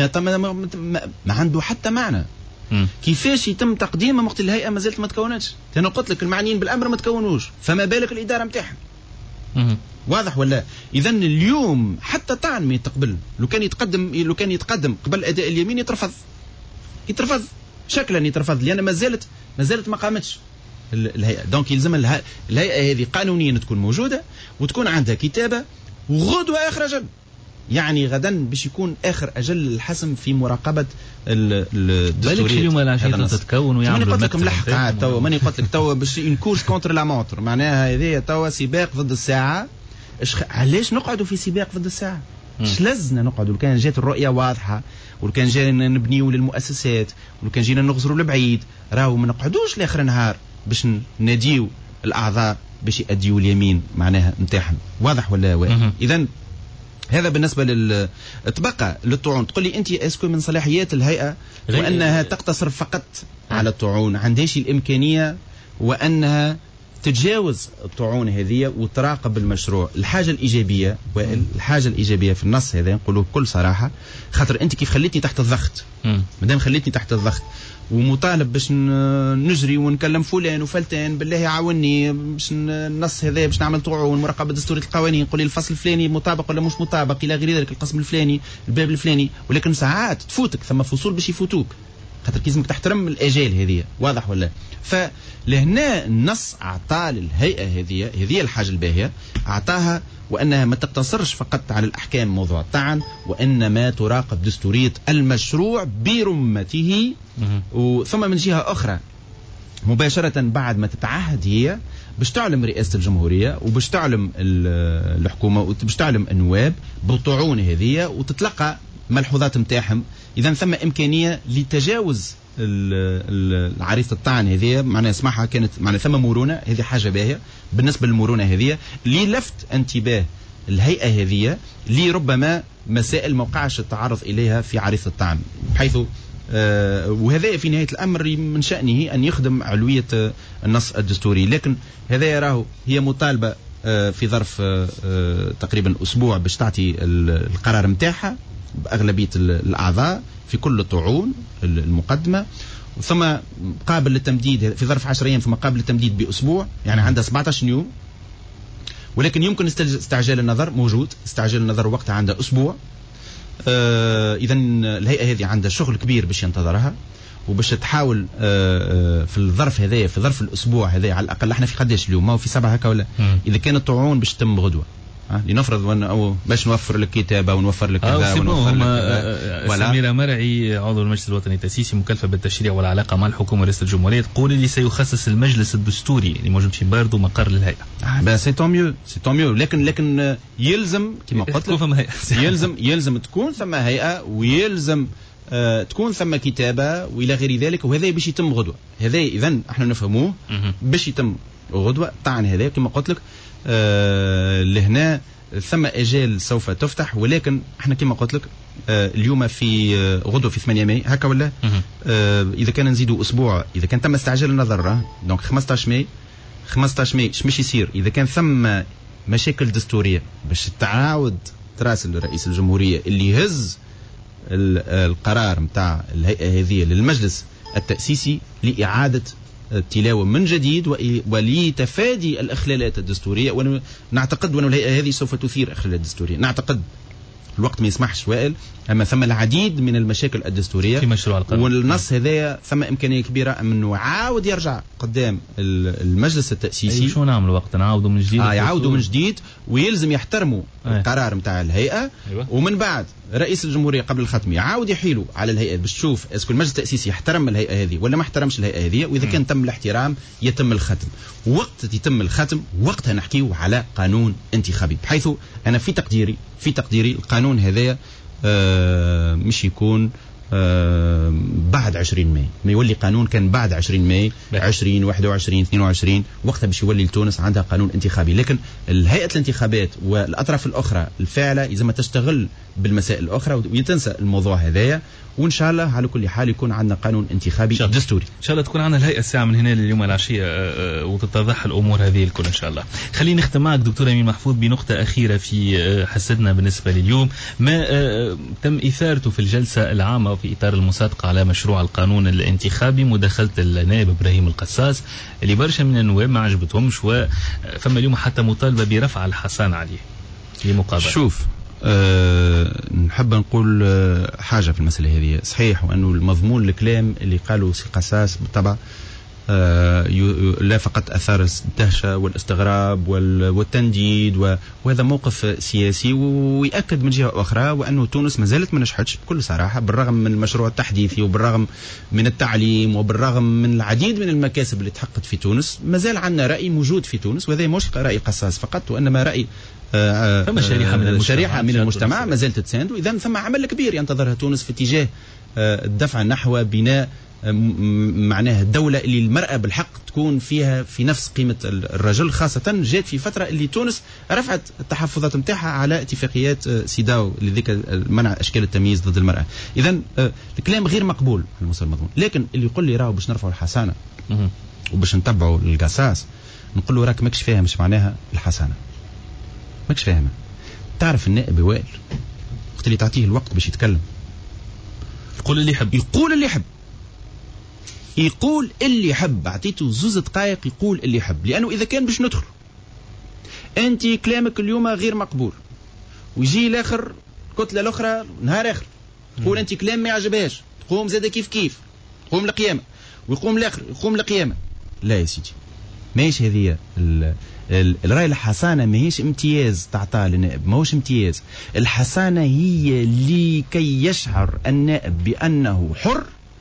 ما عنده حتى معنى. كيفاش يتم تقديمهم وقت الهيئة ما زالت ما تكونتش؟ انا قلت لك المعنيين بالامر ما تكونوش، فما بالك الاداره نتاعها. واضح ولا؟ اذا اليوم حتى طعن ما يتقبل، لو كان يتقدم قبل اداء اليمين يترفض شكلا، يترفض لان ما زالت ما قامتش الهيئة. دونك يلزم الهيئة هذه قانونيا تكون موجودة وتكون عندها كتابة، وغدوة آخر أجل، يعني غدا باش يكون آخر أجل الحسم في مراقبة الدستورية. اليوم العشية تتكون ويعملوا قلت لك ملحق توا، ماني قلت لك توا باش كورس كونتر لا مونتر، معناها هذه توا سباق ضد الساعة. علاش نقعدوا في سباق ضد الساعة؟ ايش لازمنا نقعدوا؟ لو كان جات الرؤية واضحة، ولو كان جينا نبنيوا للمؤسسات، ولو كان جينا نغزروا لبعيد، راهو ما نقعدوش لاخر نهار باش ناديو الاعضاء باش يأديوا اليمين معناها نتاعهم. واضح ولا؟ اذا هذا بالنسبه تبقى للطعون. تقول لي انت اسكو من صلاحيات الهيئه وانها تقتصر فقط على الطعون؟ عندهاش الامكانيه وانها تتجاوز الطعون هذه وتراقب المشروع. الحاجه الايجابيه في النص هذا نقولوه بكل صراحه، خاطر انت كيف خليتني تحت الضغط، مادام خليتني تحت الضغط ومطالب باش نجري ونكلم فلان وفلتان بالله عاوني باش النص هذا باش نعمل طعون مراقبه دستوريه القوانين، قولي الفصل الفلاني مطابق ولا مش مطابق الى غير ذلك، القسم الفلاني، الباب الفلاني، ولكن ساعات تفوتك ثم فصول باش يفوتوك، خاطر كيزمك تحترم الاجال هذه. واضح ولا؟ فلهنا النص اعطى للهيئه هذه الحاجه الباهيه، اعطاها وانها ما تقتصرش فقط على الاحكام موضوع الطعن، وانما تراقب دستوريه المشروع برمته. وثم من جهه اخرى مباشره بعد ما تتعهد هي باش تعلم رئاسه الجمهوريه وباش تعلم الحكومه وباش تعلم النواب بالطعون هذه وتتلقى ملحوظات نتاعهم. اذا ثم امكانيه لتجاوز العريضه الطعن هذه، معناها اسمعها كانت معناها ثم مرونه، هذه حاجه باهيه بالنسبه للمرونه هذه للفت انتباه الهيئه هذه لربما مسائل ما وقعش التعرض اليها في عريضه الطعن، بحيث وهذا في نهايه الامر من شانه ان يخدم علويه النص الدستوري. لكن هذا يراه هي مطالبه في ظرف تقريبا اسبوع باش تعطي القرار نتاعها باغلبيه الاعضاء في كل الطعون المقدمه، ثم قابل للتمديد في ظرف 10 ايام، ثم قابل للتمديد باسبوع، يعني عندها 17 يوم. ولكن يمكن استعجال النظر موجود، استعجال النظر وقتها عندها اسبوع. اذا الهيئه هذه عندها شغل كبير باش ينتظرها وباش تحاول في الظرف هذايا، في ظرف الاسبوع هذايا على الاقل، احنا في قداش اليوم؟ ما هو في 7 هكا ولا؟ اذا كانت الطعون باش تتم غدوه، لنفرض أو باش نوفر لك كتابة ونوفر لك كذا ونوفر لك كذا. سميرة مرعي عضو المجلس الوطني التأسيسي مكلفة بالتشريع والعلاقة مع الحكومة ورئاسة الجمهورية تقول اللي سيخصص المجلس الدستوري اللي موجود في باردو مقر للهيئة. سي طون ميو لكن يلزم كما قلت لك يلزم تكون ثم هيئة ويلزم تكون ثم كتابة وإلى غير ذلك، وهذا باش يتم غدوة. هذا إذن احنا نفهموه باش يتم غدوة. طبعا هذا كما قلت لك لهنا ثم أجال سوف تفتح، ولكن احنا كما قلت لك اليوم في غدوة في 8 ماي هكا ولا إذا كان نزيدوا أسبوع، إذا كان تم استعجال النظر دونك 15 ماي مش يصير. إذا كان ثم مشاكل دستورية باش تعاود تراسل رئيس الجمهورية اللي يهز القرار متاع الهيئة هذه للمجلس التأسيسي لإعادة التلاوة من جديد ولتفادي الإخلالات الدستورية. ونعتقد أن الهيئة هذه سوف تثير إخلالات دستورية، نعتقد الوقت ما يسمحش وائل، أما ثم العديد من المشاكل الدستورية في مشروع القانون، والنص هذا ثم إمكانية كبيرة أنه عاود يرجع قدام المجلس التأسيسي. شو نعمل وقت نعاودوا من جديد؟ يعاودوا من جديد ويلزم يحترموا القرار متاع الهيئة. ومن بعد رئيس الجمهورية قبل الختم يعاود يحيلوا على الهيئة باش تشوف اسكو المجلس التأسيسي يحترم الهيئة هذه ولا ما احترمش الهيئة هذه، وإذا كان تم الاحترام يتم الختم. وقت يتم الختم وقتها نحكيه على قانون انتخابي، بحيث أنا في تقديري القانون هذا مش يكون بعد 20 ماي، ما يولي قانون كان بعد 20 ماي 20 21 22 وقتها باش يولي لتونس عندها قانون انتخابي. لكن الهيئة الانتخابات والأطراف الأخرى الفاعلة إذا ما تشتغل بالمسائل الأخرى وتنسى الموضوع هذايا، وإن شاء الله على كل حال يكون عندنا قانون انتخابي دستوري. إن شاء الله تكون عندنا الهيئة الساعة من هنا لليوم العشية وتتضح الأمور هذه الكل إن شاء الله. خليني نختم معك دكتور أمين محفوظ بنقطة أخيرة في حصتنا بالنسبة لليوم، ما تم إثارته في الجلسة العامة في إطار المصادقة على مشروع القانون الانتخابي، مداخلة النائب إبراهيم القصاص اللي برشا من النواب ما عجبتهمش، وفما اليوم حتى مطالبة برفع الحصانة عليه لمقابلة. شوف نحب نقول حاجة في المسألة هذه. صحيح وأنه المضمون الكلام اللي قالوا سي قصاص بالطبع لا فقط أثار الدهشة والاستغراب والتنديد، وهذا موقف سياسي ويأكد من جهة أخرى وأنه تونس ما زالت ما نجحتش بكل صراحة، بالرغم من المشروع التحديثي وبالرغم من التعليم وبالرغم من العديد من المكاسب اللي تحققت في تونس، ما زال عندنا رأي موجود في تونس، وهذا مش رأي قصاص فقط وإنما رأي شريحة من المجتمع ما زالت تساند. وإذا ثم عمل كبير ينتظرها تونس في اتجاه الدفع نحو بناء معناها الدولة اللي المرأة بالحق تكون فيها في نفس قيمة الرجل، خاصة جات في فترة اللي تونس رفعت التحفظات متاعها على اتفاقيات سيداو لذلك منع أشكال التمييز ضد المرأة. إذن الكلام غير مقبول على المستوى المضمون. لكن اللي يقول لي راهو باش نرفعوا الحسانة وباش نتبعوا القصاص، نقول له راك ماكش فاهم مش معناها الحسانة، ماكش فاهمة. تعرف النائب وائل وقت اللي تعطيه الوقت باش يتكلم يقول اللي يحب اعطيته 2 دقائق يقول اللي يحب، لأنه إذا كان باش ندخل أنت كلامك اليوم غير مقبول ويجي الآخر كتلة الأخرى نهار آخر تقول أنت كلام ما يعجبهاش، تقوم زاد كيف تقوم القيامة ويقوم الآخر يقوم القيامة. لا يا سيدي ماهيش هذه الرأي. الحسانة ماهيش امتياز تعطى للنائب، ماهوش امتياز. الحسانة هي لكي يشعر النائب بأنه حر،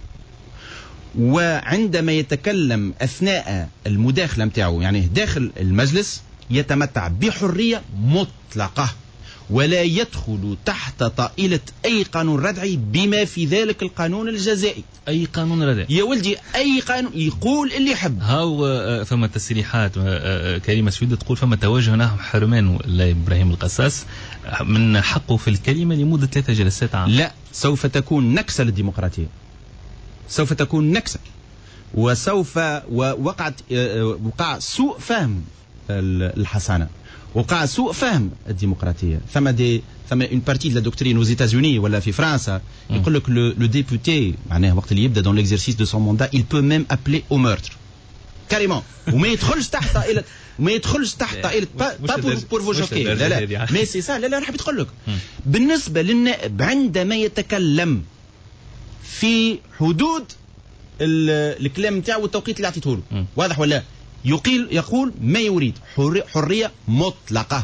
وعندما يتكلم أثناء المداخلة متاعه يعني داخل المجلس يتمتع بحرية مطلقة ولا يدخل تحت طائلة أي قانون ردعي بما في ذلك القانون الجزائي. أي قانون ردعي يا ولدي أي قانون يقول اللي يحب. هاو فما تسريحات كريمة سويدة تقول فما توجه نحو حرمان إبراهيم القصاص من حقه في الكلمة لمدة 3 جلسات عام. لا، سوف تكون نكسة للديمقراطية، سوف تكون نكسة، وسوف وقع سوء فهم الحسانة، وقع سوء فهم الديمقراطية. ثم une partie de la doctrine aux États-Unis ولا في فرنسا يقول لك le député معناه وقت اللي يبدأ dans l'exercice de son mandat il peut même appeler au meurtre carrément وما يدخلش تحت طائلة pas pour vous choquer لا mais c'est ça لا راح يدخل لك. بالنسبة للنائب عندما يتكلم في حدود الكلام نتاعو والتوقيت اللي اعطيته له واضح ولا يقول ما يريد حرية مطلقة.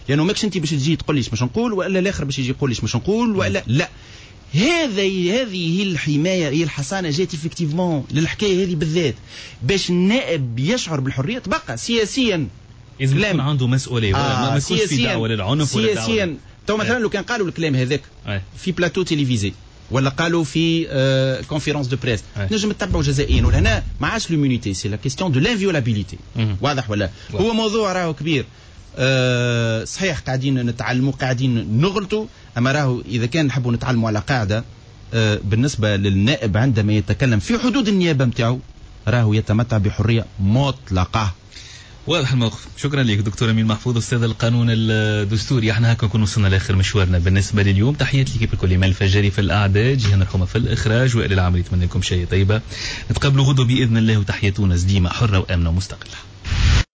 لانه ماكش انت باش تجي تقول لي باش نقول والا الاخر باش يجي يقول لي باش نقول والا لا. هذه هي الحمايه، هي الحصانه جات افكتيفمون للحكايه هذه بالذات، باش النائب يشعر بالحريه. تبقى سياسيا لازم يكون عنده مسؤوليه، ما يكونش في دعوه للعنف ولا دعوه سياسيا. تو مثلا لو كان قالوا الكلام هذاك في بلاتو تلفزيوني ولا قالوا في كونفيرونس دو بريس نجم تتبعوا جزائيا. وهنا ما عادش لومونيتي، سي لا كيستيون دو لانفيولابيليتي. واضح ولا؟ هو موضوع راهو كبير. صحيح قاعدين نتعلموا، قاعدين نغلطوا، اما راهو اذا كان نحبوا نتعلموا على قاعده بالنسبه للنائب عندما يتكلم في حدود النيابه نتاعو راهو يتمتع بحريه مطلقه. واضح الموقف. شكرا لك دكتور امين محفوظ استاذ القانون الدستوري. احنا هكا نكون وصلنا لاخر مشوارنا بالنسبه لليوم. تحياتي لك بكل ايمان الفجاري في الاعداد، جيهان الحومه في الاخراج، والى العمل. نتمنى لكم شيء طيبه. نتقابلوا غدوه باذن الله، وتحياتنا ديما حره وامنه ومستقله.